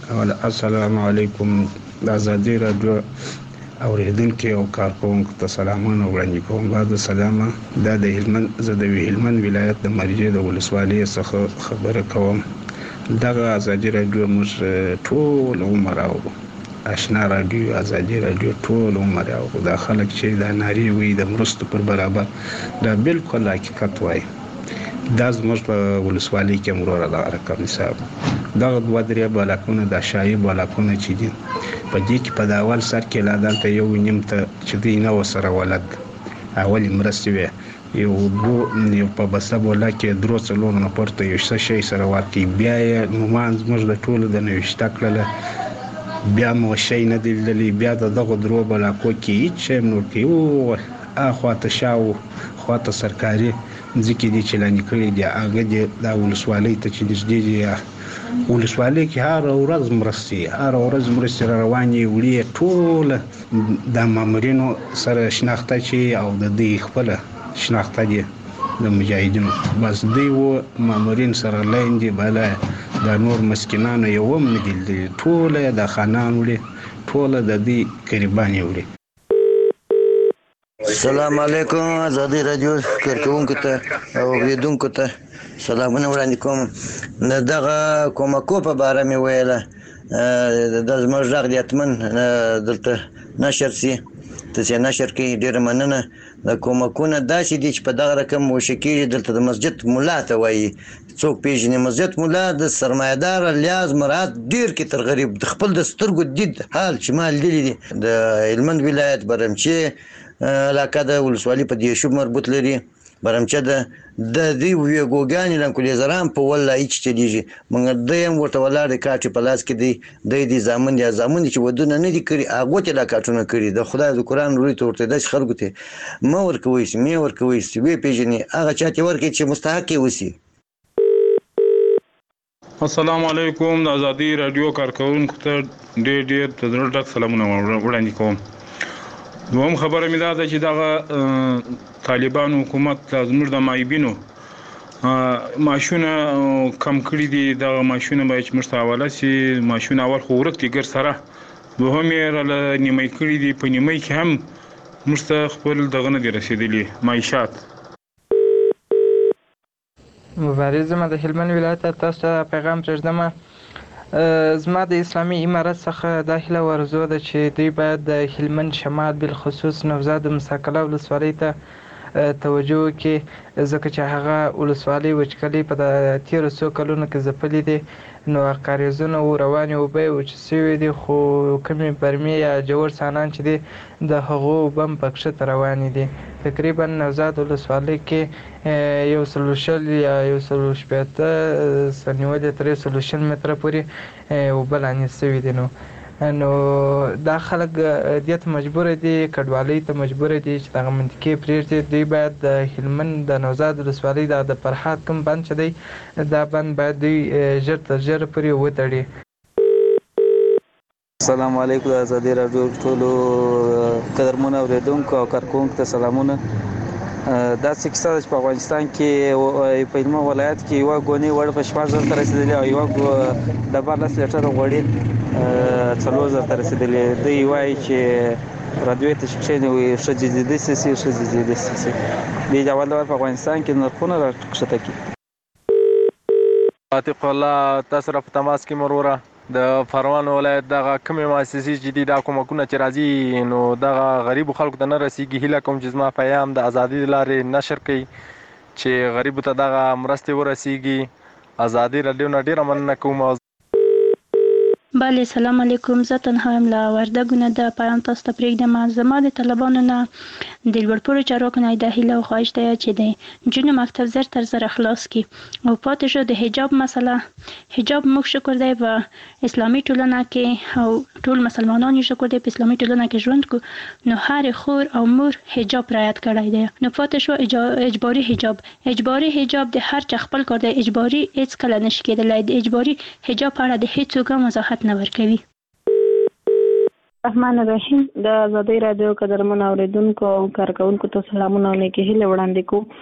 السلام علیکم. د ازادي رادیو اوریدونکو او کارکونکو ته سلامونه وړاندې کوم. بعد سلامه. دا د هلمند زه د هلمند ولایت د مرجې د ولسوالۍ څخه خبره کوم. دغه ازادي رادیو موږ ټول عمر او آشنا رادیو ازادي رادیو ټول عمر او دا خلک چې دا ناری وي د مرستو پر برابر دا بالکل حقیقت وای. دا زموږ په ولسوالۍ کې امروره دا رقم حساب دغه دوه درې بلاکونه د شایي بلاکونه چې دي په دې کې په د اول سر کې لا دلته یو نیم ته چې دی نه وسره ولد اولې مرستې وې یو دو یو په بسته بولا کې درو څلور نه پورته یو څه شی سره ورکړي بیا یې نومان زموږ د ټولو د نوشته کړله بیا مو شی نه دی لیدلی بیا د دغه درو بلاکو کې هیڅ شی نور کې او اخواته شاو خواته سرکاري ځکه دي چې لاندې کړي دي هغه د دا ولسوالۍ ته چې نږدې دي ولسوالۍ کې هر ورځ مرستې هر ورځ مرستې را روانې وړي ټول د مامورینو سره شناخته چې او د دوی خپله شناخته دي د مجاهدینو بس دوی و مامورین سره لاندې بالا د نور مسکینانو یو هم نه دي ټوله د خانان وړي ټوله د دوی قریبانې وړي. السلام علیکم. ازادي رادیو کارکونکو ته او اوریدونکو ته سلامونه وړاندې کوم. دغه کومکو په باره مې ویله د زموږ غږ د اتمن دلته نشر سي ته چې نشر کې ډېره مننه. د کومکونه داسې دي چې په دغه رقم وشکېږي دلته د مسجد ملا ته وایي څوک پیژني مسجد ملا د سرمایه‌دار لیاز مراد ډېر کې تر غریب د خپل د سترګو دید حال چې ما لیدلی دي د هلمند ولایت برمچې علاقه د ولسوالۍ په دیشوب مربوط لري. برمچه د د دې ویګوګانې لنکولې زرام په ولا هیڅ چلیږي موږ د یم ورته ولاړ کاټ په لاس کې دی د دې زامن یا زامن چې ودونه نه دي کړی هغه ته لا کاټونه کړی د خدای د قران روي ته ورته د خلکو ته مو ورکوي سي مې ورکوي سي وی پیژني هغه چاته ورکړي چې مستحق وسی. السلام علیکم. د ازادي رادیو کارکونکو ته ډېر ډېر د زړه سلامونه وړاندې کوم. دوم خبره مې دا ده چې دغه طالبان حکومت زموږ د مایبینو ماشونه کم کړي دي دغه ماشونه باید چې موږ ته حواله سي. ماشونه اول خو ورک دي ګر سره دوهم یې راله نیمه کړي دي په نیمه کې هم موږ ته خپل دغه نه دي رسېدلي معیشات. مبارز ما د هلمند ولایت تاسو ته پیغام پرېږدم. زما د اسلامي امارت څخه دا هیله ورزو ده چې دوی باید د هلمند شمال بالخصوص نوزاد مساکله ولسوالۍ ته توجه وکړي ځکه چې هغه ولسوالۍ وچکلي په د تېرو څو کلونو کې ځپلي دي نو کاریزونه او روانې اوبه یې وچې شوي دي خو کومې برمې یا جوړ سانان چې دي د هغو اوبه هم پکښې ته روانې دي. تقریبا نوزاد ولسوالۍ کې یو سلو شل یا یو سلو شپېته سنیولې تر یو سلو شل متره پورې اوبه لاندې شوي دي. نو نو دا خلک دې ته مجبوره دي کډوالۍ ته مجبوره دي چې دغه منطقې پرېږدي. دوی باید د هلمند د نوزاد ولسوالۍ د فرهاد کوم بند چې دی دا بند باید دوی ژر تر ژره پورې وتړي. السلام علیکم. د ازادي رادیو ټولو قدرمنو اوریدونکو او کارکونکو ته سلامونه. دا څه کیسه ده چې په افغانستان کې په هلمند ولایت کې یوه ګونۍ وړ په شپږ زره ته رسېدلې او یوه ډبر لس لیټره غوړي څلور زره ته رسېدلې. دوی وایي چې رادیو ته چې کښېني ښځې دې داسې شي ښځې دې داسې شي. دې د اول ډول په افغانستان کې نرخونه راښکته کړي. عاتق الله تاسو را په تماس کې مروره د پروان ولایت دغه کومې مؤسسې چې دي دا کومکونه چې راځي نو دغه غریبو خلکو ته نه رسیږي. هیله کوم چې زما پیام د ازادي د لارې نشر کړي چې غریبو ته دغه مرستې ورسیږي. ازادي رادیو نه ډېره مننه کوم. بله سلام علیکم. زه تنها یم له وردګو نه د پیام تاسو ته پرېږدم. زما د طالبانو نه د لوړپوړو چارواکو نه د هیله او خواهش دی چې د نجونو مکتب زر تر زره خلاص کړي او پاتې شو د حجاب مسله. حجاب موږ شکر دی په اسلامي ټولنه کې او ټول مسلمانان یې شکر دی په اسلامي ټولنه کې ژوند کو نو هر خور او مور حجاب رعایت کړی دی. نو پاتې شو اجباري حجاب. اجباري حجاب د هر چا خپل کار دی. اجباري هیڅ کله نشي کېدلی. د اجباري حجاب په اړه د هیڅوک هم وضاحت نه ورکوي. الرحمن الرحیم. د ازادي رادیو قدرمن اوریدونکو او کارکونکو ته سلامونه او نیکې هیلې وړاندې کوم.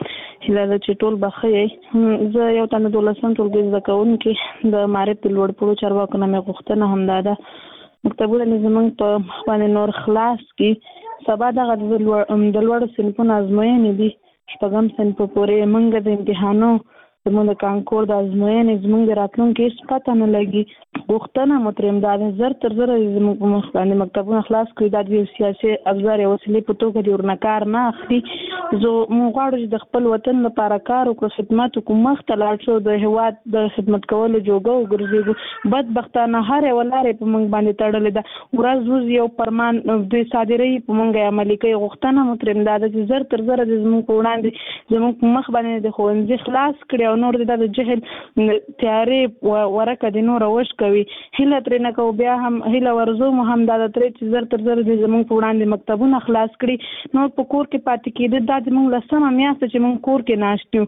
هله ده چې ټول بخې زه یو تنه دولسم ټولګي زده کوونکې د معارف د لوړ پوړو چارواکو نه مې غوښتنه همدا ده مکتبونه مې زموږ په باندې نور خلاص کړي سبا دغه د لوړو صنفونو ازموینې دي شپږم صنف پورې موږ د امتحانو زموږ د کانکور د ازموینې زموږ د راتلونکي هېڅ پته نه لګي غوښتنه مو ترې همدا ده زر تر زره زموږ په مخ باندې مکتبونه خلاص کړي دا د سیاسي ابزار یا وسیلې په توګه دې ورنه کار نه اخلي زه موږ غواړو چې د خپل وطن لپاره کار وکړو خدمت وکړو مخته لاړ شو د هېواد د خدمت کولو جوګه وګرځېږو بدبختانه هرې ولارې په موږ باندې تړلې ده ورځ روز یو فرمان دوی صادروي په موږ یې عملي کوي غوښتنه مو ترې همدا ده چې زر تر زره دې زموږ په وړاندې زموږ په مخ باندې د ښوونځي خلاص کړي او نور د د جهل تیارې ورکه د نور وش کوي هله ترې نه کوو بیا هم هله ورزو مو هم دا د ترې چې زر تر زر د زموږ په وړاندې مکتبونه خلاص کړي نور په کور کې پاتې کېده دا زموږ لسمه میاشته چې موږ کور کې ناست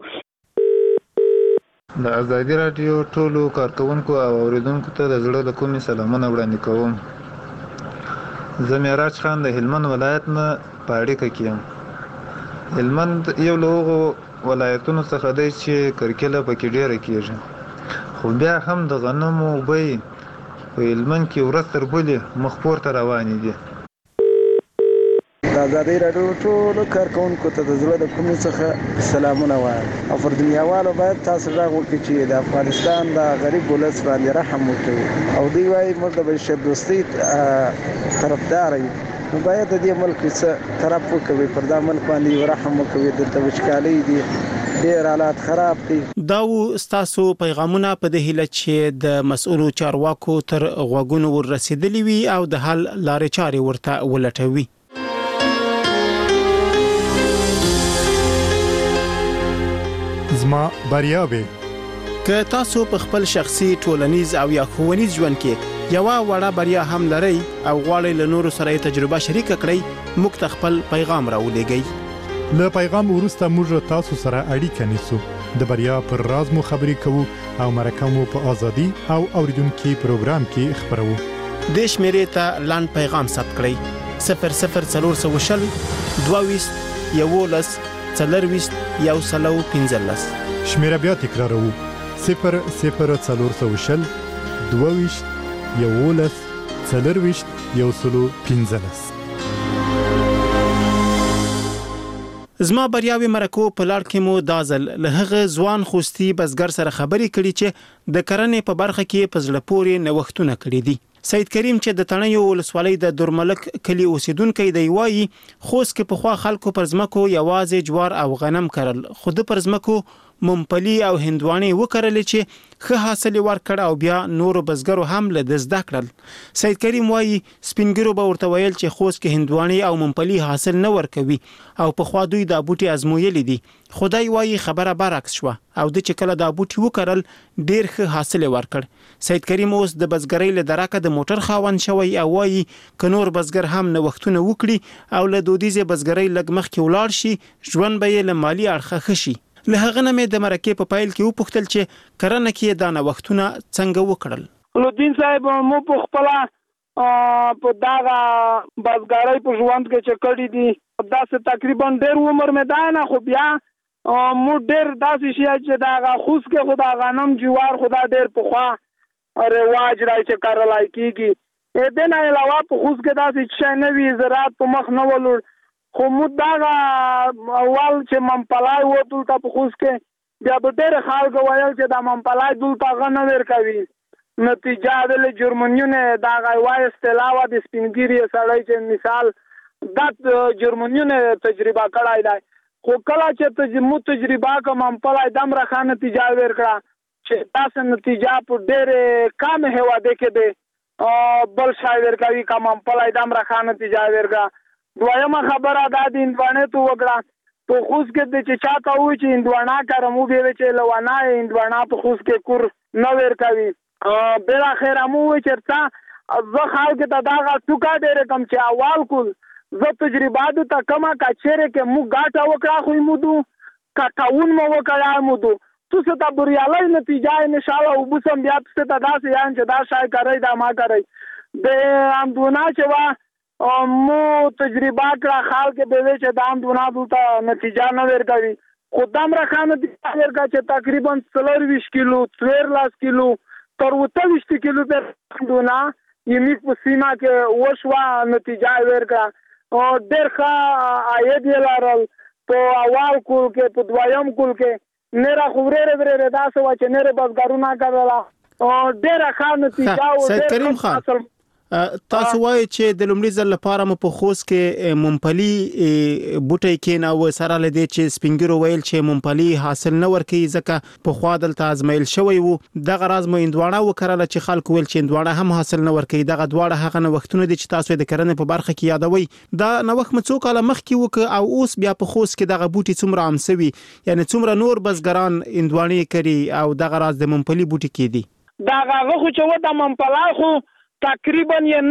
یو د ازادي راډیو ټولو کارکونکو او اوریدونکو ته د زړه له کومې سلامونه وړاندې کوم زه معراج خان د هلمند ولایت نه په اړیکه کې یم هلمند یو له هغو ولایتونو څخه دی چې کرکیله پکې ډیره کیږي خو بیا هم د غنمو بیې په هلمند کې ورځ تر بلې مخ پورته روانې دي د ازادي راډیو ټولو کارکونکو ته د زړه د کومې څخه سلامونه وایم او پر دنیاوالو باید تاسو غږ وکړئ چې د افغانستان د غریب ولس باندې رحم وکړي او دوی وایي موږ د بشر دوستۍ طرفدار یو نو باید د دې ملک څخه طرف وکوي پر دا ملک باندې رحم وکوي د وچکالۍ دي ډېر حالات خراب دي دا و ستاسو پیغامونه په د هیله چې د مسؤلو چارواکو تر غوږونو ورسېدلی وي او د حل لارې چارې ورته ولټوي زما بریاوي که تاسو په خپل شخصي ټولنیز او یا ښوونیز ژوند کې یو وړه بریا هم لرئ او غواړئ له نورو سره تجربه شریک کړئ موږ ته خپل پیغام راولېږئ له پیغام وروسته موږ تاسو سره اړیکه نیسو د بریا پر راز مو خبرې کوو او مرکه مو په ازادي او اوریدونکو پروګرام کې خبرو د شمیرې ته لاند پیغام ثبت کړئ صفر صفر څلور سوه شل دوه ویشت یولس څلرویشت یو سلو پنځلس شمیره بیا تکراروو صفر صفر څلور سوه شل دوه ویشت یولس څلرویشت یو سلو پنځلس زما بریاوي مرکو په لار کې مو دازل له هغه ځوان خوستي بزګر سره خبرې کړي چې د کرنې په برخه کې په زړه پورې نوښتونه کړي دي سید کریم چې د تڼیو ولسوالۍ د دورملک کلی اوسیدونکو دی وایي خوست کې په خوا خلکو پر ځمکو یوازې جوار او غنم کرل خود پر ځمکو ممپلی او هندوانې وکړل چې ښه حاصل ورکړ او بیا نور بزګرو هم له زده کړل سید کریم وایي سپینګرو به ورته ویل چې خوست کې هندوانې او ممپلی حاصل نه ورکوي او په خوا دوی د بوټي ازمویل دي خدای وایي خبره برعکس شو او د چې کله د بوټي وکړل ډیر ښه حاصل ورکړ سید کریم اوس د بزګرۍ له درکه د موټر خاوند شوی او وایي ک نور بزګر هم نوښتونه وکړي او له دودیزه بزګرۍ لګ مخ کې ولاړ شي ژوند به یې له مالی اړخه خشي له هغه نه مې د مرکې په پایل کې وپوښتل چې کرنه کې دا نوښتونه څنګه وکړل لودین صاحب مو په خپل په داغه بزګرۍ په ژوند کې چې کړی دي دا څه تقریبا ډېر عمر مې دا نه خو بیا مو ډېر داسې شي چې داغه خوس کې خدا غنم جوار خدا ډېر په خوا رواج راځي چې کارلای کیږي اې د نه علاوه په خوس کې داسې چې نه وی زراعت په مخ نه ولور خو مو داغه اول چې منپلای و دلته په خوس کې بیا به ډېر خلک ویل چې دا منپلای دلته غنه ورکوي نتیجه د جرمنیونه داغه وای استلاوه د سپینګری سړی چې مثال د جرمنیونه تجربه کړای دی خو کله چې ته مو تجربه کوم منپلای دم راخه نتیجه ورکړه چې تاسو نتیجه په ډېر کم هواده کې دی بل شای ورکوي کوم منپلای دم راخه نتیجه ورکړه دویمه خبره دا د اندوانه تو وکړه په خوس کې د چې چاته و چې اندوانا کرمو به چې لوانا اندوانا په خوس کې کور نو ورکوي بل اخر مو چرته زه خلک ته دا څوکا ډېر کم چې اول کول زه تجربه د تا کما کچره کې مو گاټه وکړه خو مو دو کاټاون مو وکړه مو دو تو څه تا بریالي نتیجه ان شاء الله وبسم بیا څه تا داسې یان چې دا شای کوي دا ما کوي د اندونا چې وا مو تجربه کړه خلک به چې دام دونه دلته نتیجه نه ورکوي خو دمره خانه دي ورکا چې تقریبا څلور ویشت کیلو څوارلس کیلو تر اوته ویشت کیلو دونه یې په سیمه کې وشوه نتیجه ورکا او ډېر ښه عاید یې لرل په اول کول کې په دویم کول کې نره خو ورېره ورېره داسې وه چې نره بزګرونه کړله ډېره ښه نتیجه و سید کریم خان تاسو وایي چې د لومړي ځل لپاره مو په خوست کې ممپلي بوټی کېناوه سره له دې چې سپینګیرو ویل چې ممپلي حاصل نه ورکوي ځکه پخوا دلته ازمایل شوی و دغه راز مو هندواڼه وکرله چې خلکو ویل چې هندواڼه هم حاصل نه ورکوي دغه دواړه هغه نوښتونه دي چې تاسو د کرنې په برخه کې یادوي دا نوښت مو څو کاله مخکې وکړ او اوس بیا په خوست کې دغه بوټي څومره عام شوي یعنی څومره نور بزګران هندواڼې کوي او دغه راز د ممپلي بوټي کې دي دغه خو چې و د ممپلای خو تقریبا یې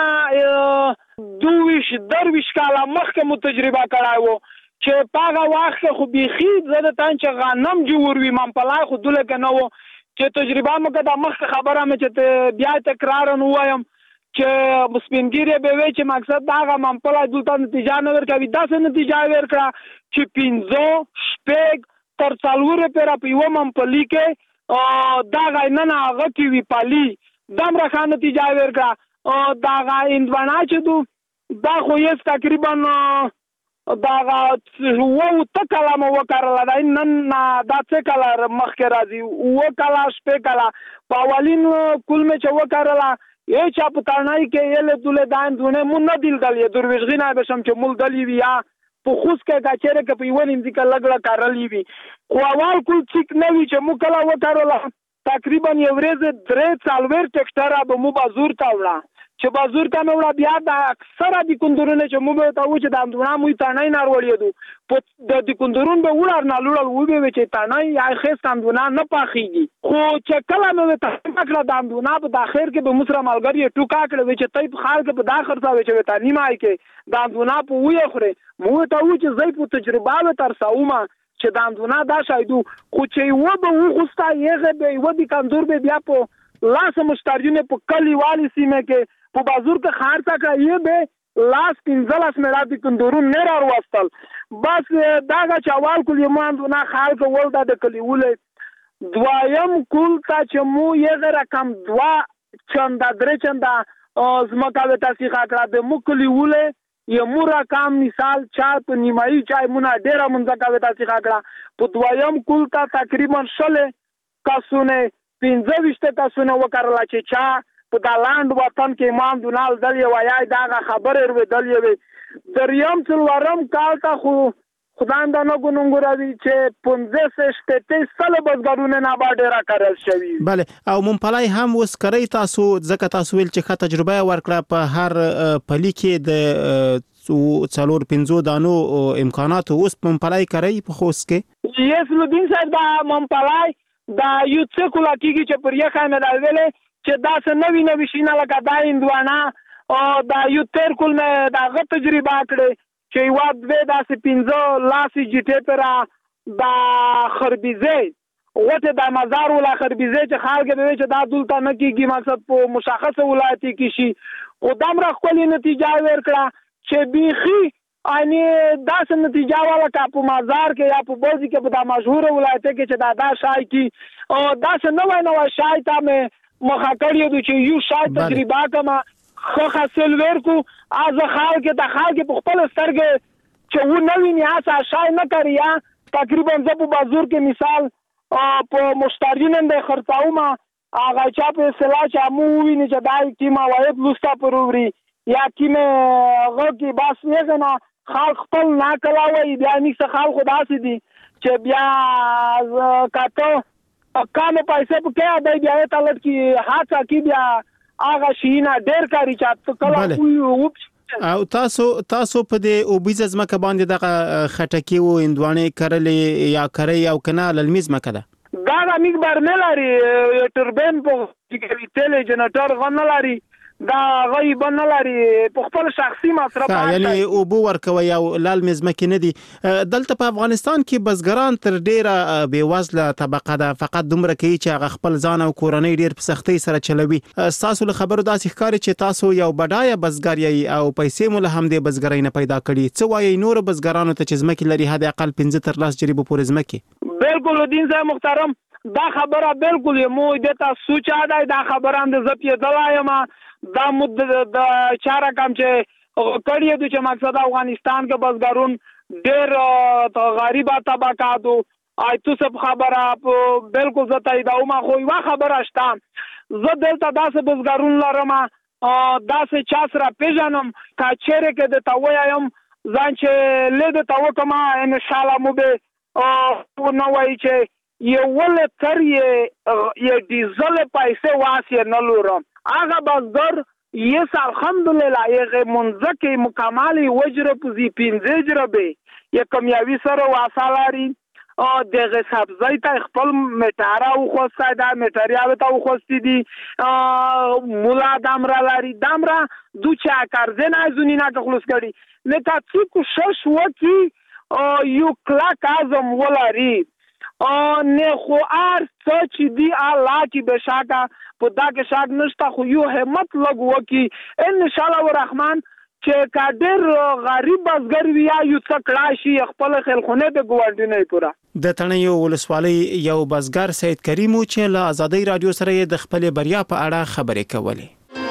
نن دویش درویش کاله مخکې مو تجربه کړای وو چې په هغه وخت کې خو بیخي زه د تان چې غنم جوړ وي ممپلای خو دله که نه وو چې تجربه مو که د مخکې خبره مې چې بیا تکرارا ووایم چې سپینګیرې به وی چې مقصد د هغه ممپلای دلته نتیجه نه ورکوي داسې نتیجه یې ورکړه چې پنځه شپږ تر څلورو پېره په یوه ممپلي کې دغه نن هغه کې وي پالي دمره ښه نتیجه یې ورکړه دغه هندواڼه چې دو دا خو یې تقریبا دغه اووه اوته کاله مو وکرله دا نن دا څه کاله مخکې راځي اووه کاله شپږ کاله په اولین کل مې چې وکرله یې چا په تڼۍ کې یې لیدلې دا هندواڼې مو نه دي لیدلې درویشغي نه به شم چې مو لیدلې وي یا په خوست کې که چېرې که په یوه نیمځي لږ لږ کرلې وي خو اول کل ټیک نه وي چې مو کله وکرله تقریبا یو ورځ درې څلوېښت ټکټره به مو بازور ته وړه چې بازور ته مې وړه بیا د اکثره دیکندرونه چې مو به ورته وو چې د همدونه موی تڼۍ نه راوړېدو په د دیکندرون به وړل نه لوړل وبې وې چې تڼۍ یا ښایست همدونه نه پاخېږي خو چې کله مې ورته کړه د همدونه په د اخر کې به مو سره ملګري یې ټوکا کړې وې چې تی په ښار کې په دا خرڅوې چې ورته نیمه کې د همدونه په ویې خورې مو ورته وو چې زه په تجربه به ترسومه چې د همدونه دا شایدو خو چې یوه به وغوسته هغې به یوه دیکندور به بیا په لاس مشتریونه په کلیوالي سیمه کې په بازور کې خرڅه کړه یې به لاس پنځلس میړه دیکندورون نه راوستل بس دغه چې اول کل یې مو همدونه خلک ول دا د کلیولی دویم کل ته چې مو یغه رقم دوه چنده درې چنده ځمکه به تصیحه کړه د مو کلیولی یې مو رقم مثال چا په نیمایي چای مونه ډېره منځکه به تصیحه کړه په دویم کل ته تقریبا شلې کسونه پنځه ویشته کسونه وکرله چې چا په دا لاند وطن کې امام دونال دل یې وایي دغه خبرې روېدل یې وي دریم څلورم کال ته خو خدای دا نه ګنونګوروي چې پنځه شپېته سله بزګرونه ناباډه را کړل شوي بله او ممپلای هم اوس کوي تاسو ځکه تاسو ویل چې ښه تجربه ورکړه په هر پلي کې د څلور پنځو دانو امکاناتو اوس ممپلای کوي په خوست کې یس لودین صاحب دا ممپلای دا یو څه کولا کېږي چې پر یې خامه دا ویلې چې دا څه نوی نوی شینه لکه دا هندواڼه او دا یو تیر کول مې دغه تجربه کړې چې یوه دوې داسې پنځه لاسې جیټې پره دا خربیزې غوټې دا مزار ولا خربیزې چې خلک به وایي چې دا دلته نه کېږي مقصد په مشخصه ولایت کې شي خو دومره ښکلې نتیجه یې ورکړه چې بیخي یعنې داسې نتیجه واله که په مزار کې یا په بل ځای کې په دا مشهوره ولایت کې چې دا دا شای کي داسې نوی نوی شای ته مې مخه کړی دی چې یو شای تجربه کړم ښه حاصل ورکړو از خلک د خلک په خپل سترګې چې و نه ویني هڅه شای نه کوي یا تقریبا زه په بازور کې مثال په مشتری نن د خرڅاوم هغه چا په اصطلاح چې مو وویني چې دا کوم عواید لوسته پر وړي یا کوم هغه کې بس یې نه خلک خپل ناکله وایي بیا نیکسه خلکو داسې دي چې بیا کاته کامه پیسې په کې دی بیا یې تلت کې هڅه کې بیا هغه شیونه ډېر کاري چې کله او تاسو تاسو په دې اوبیزه ځمکه باندې دغه خټکي او هندواڼې کرلې یا کرئ او کنه للمي ځمکه ده دا د میګ برنه لري ټربین په کې تل جنریټر غن لري دا غیب نه لري په خپل شخصي مصرف یعنی او بو ورکوي او لال مزمکه نه دي. دلته په افغانستان کې بزګران تر ډیره بې وزله طبقه ده، فقط دومره کوي چې هغه خپل ځان او کورنۍ ډیر په سختۍ سره چلوي. تاسو له خبرو داسې ښکاري چې تاسو یو بډایه بزګر یې او پیسې مو له همدې بزګرۍ نه پیدا کړي. څه وایي نور بزګرانو ته چې ځمکې لري حد اقل پنځه تر لس جریبو پورې ځمکې؟ بالکل دین صاحب محترم، دا خبره بالکل مو د تاسو سوچا ده، دا خبره هم د زپی دلایم دا مد د چاره کم چې کړی د چې مقصد افغانستان کې بزګرون ډېر غریبه طبقاتو ایتو سب خبره بالکل زه تاییدوم. خو یو خبره شته، زه دلته داسې بزګرون لرم داسې چا سره پیژنم که چیرې کې درته ووایم ځان چې لږ درته وکړم انشاءالله مو به نه وایي چې یو تر یې ډیزل پیسې واسې نه لورم. هغه بزګر یس الحمدلله یې منځکې مکمل وجره پوزي پنځه جربه یې کمیاوي سره واسالاري دغه سبزی ته خپل میټاره او خوسته دا میټریا ته خوستې دي مولا دامرا لري دامرا دوچا کارزن ازونی نه خلاص کړي نه تا څه کوشش وکي یو کلاک اعظم ولري نه خو ار څه چې دی الله کې بشاکه په دا کې شاک نشته، خو یو همت لګ وکي ان شاء الله الرحمن چې کډر غریب بزګر ویا یو څه کړه شي خپل خلخونه د ګوندینه پورا. د تڼیو ولسوالۍ یو بزګر سید کریم چې له آزادۍ رادیو سره د خپل بریا په اړه خبرې کولې.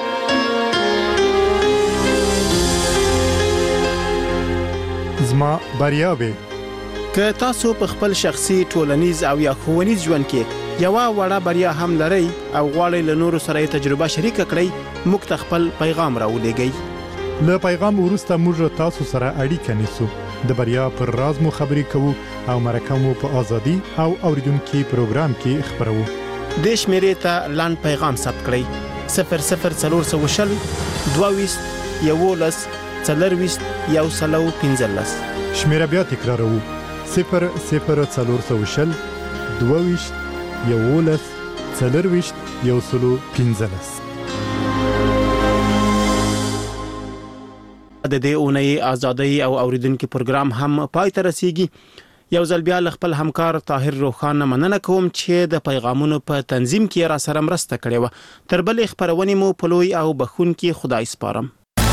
زما بریاوي که تاسو په خپل شخصي ټولنیز او یا ښوونیز ژوند کې یو وړه بریا هم لرئ او غواړئ له نورو سره تجربه شریک کړئ، موږ ته خپل پیغام راولېږئ. له پیغام وروسته موږ تاسو سره اړیکه نیسو، د بریا پر راز مو خبرې کوو او مرکه مو په ازادي او اوریدونکو پروګرام کې خبرو. د شمیرې ته لاند پیغام ثبت کړئ صفر صفر څلور سوه وشل دوه ویشت یولس څلرویشت یو سلو پنځلس. شمیره بیا تکراروو صفر صفر څلور سوه وشل دوه ویشت یولس څلرویشت یو سلو پنځلس. د دې اونۍ آزادۍ او اوریدونکو پروګرام هم پای ته رسیږي. یو ځل بیا خپل همکار طاهر روخان مننه کوم چې د پیغامونو په تنظیم کې را سره مرسته کړې و. تر بلې خبرونې مو په لوی او بخښونکي خدای سپارم.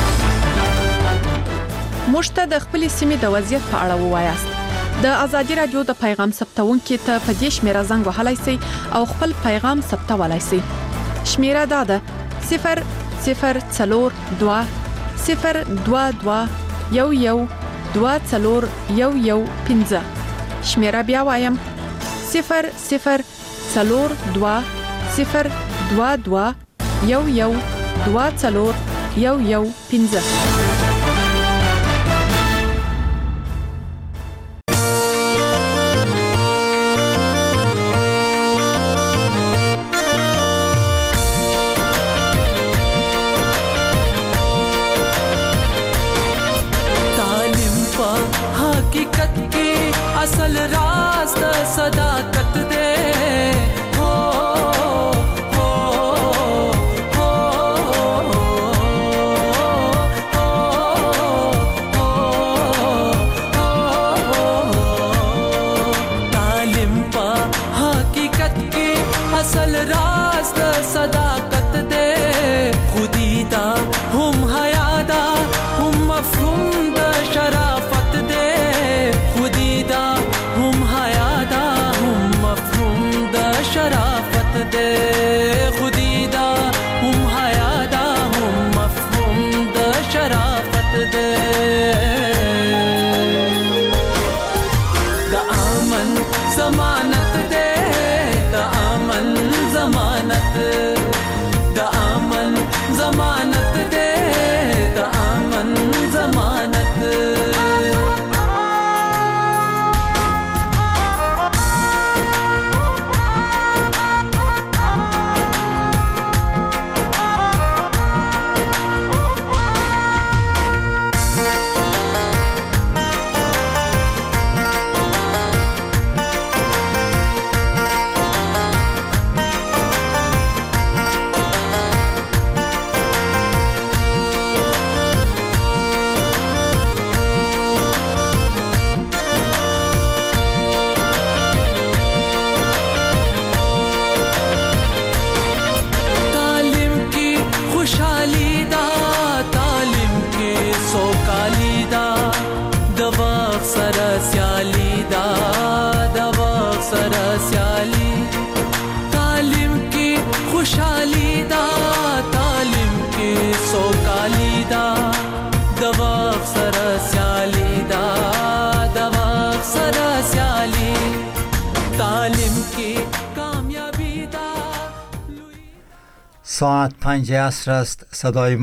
مشته د خپل سیمې د وضعیت په اړه ووایاست. د ازادي رادیو د پیغام ثبتونکو ته په دې شمیره زنګ وهلای شئ او خپل پیغام ثبتولای شئ. شمیره دا ده صفر صفر څلور دوه صفر دوه دوه یو یو دوه څلور یو یو پنځه. شمیره بیا وایم صفر صفر څلور دوه صفر دوه دوه یو یو دوه څلور یو یو پنځه. असल रास्त सदाकत दे हो हो हो तालिम पा हकीकत की असल रास्त सदाकत दे खुदीदा हम हयादा हम मफहूम द शराफत दे खुदीदा हम हयादा हम मफहूम द शराफत दे खुदीदा हम हयादा हम मफहूम द शराफत दे द अमन जमानत दे द अमन जमानत द अमन जमानत दे द अमन जमानत دا د وخت سره سیالي دا د وخت سره سیالي تعلیم کې کامیابی دا ساعت پنج عصر است. صدای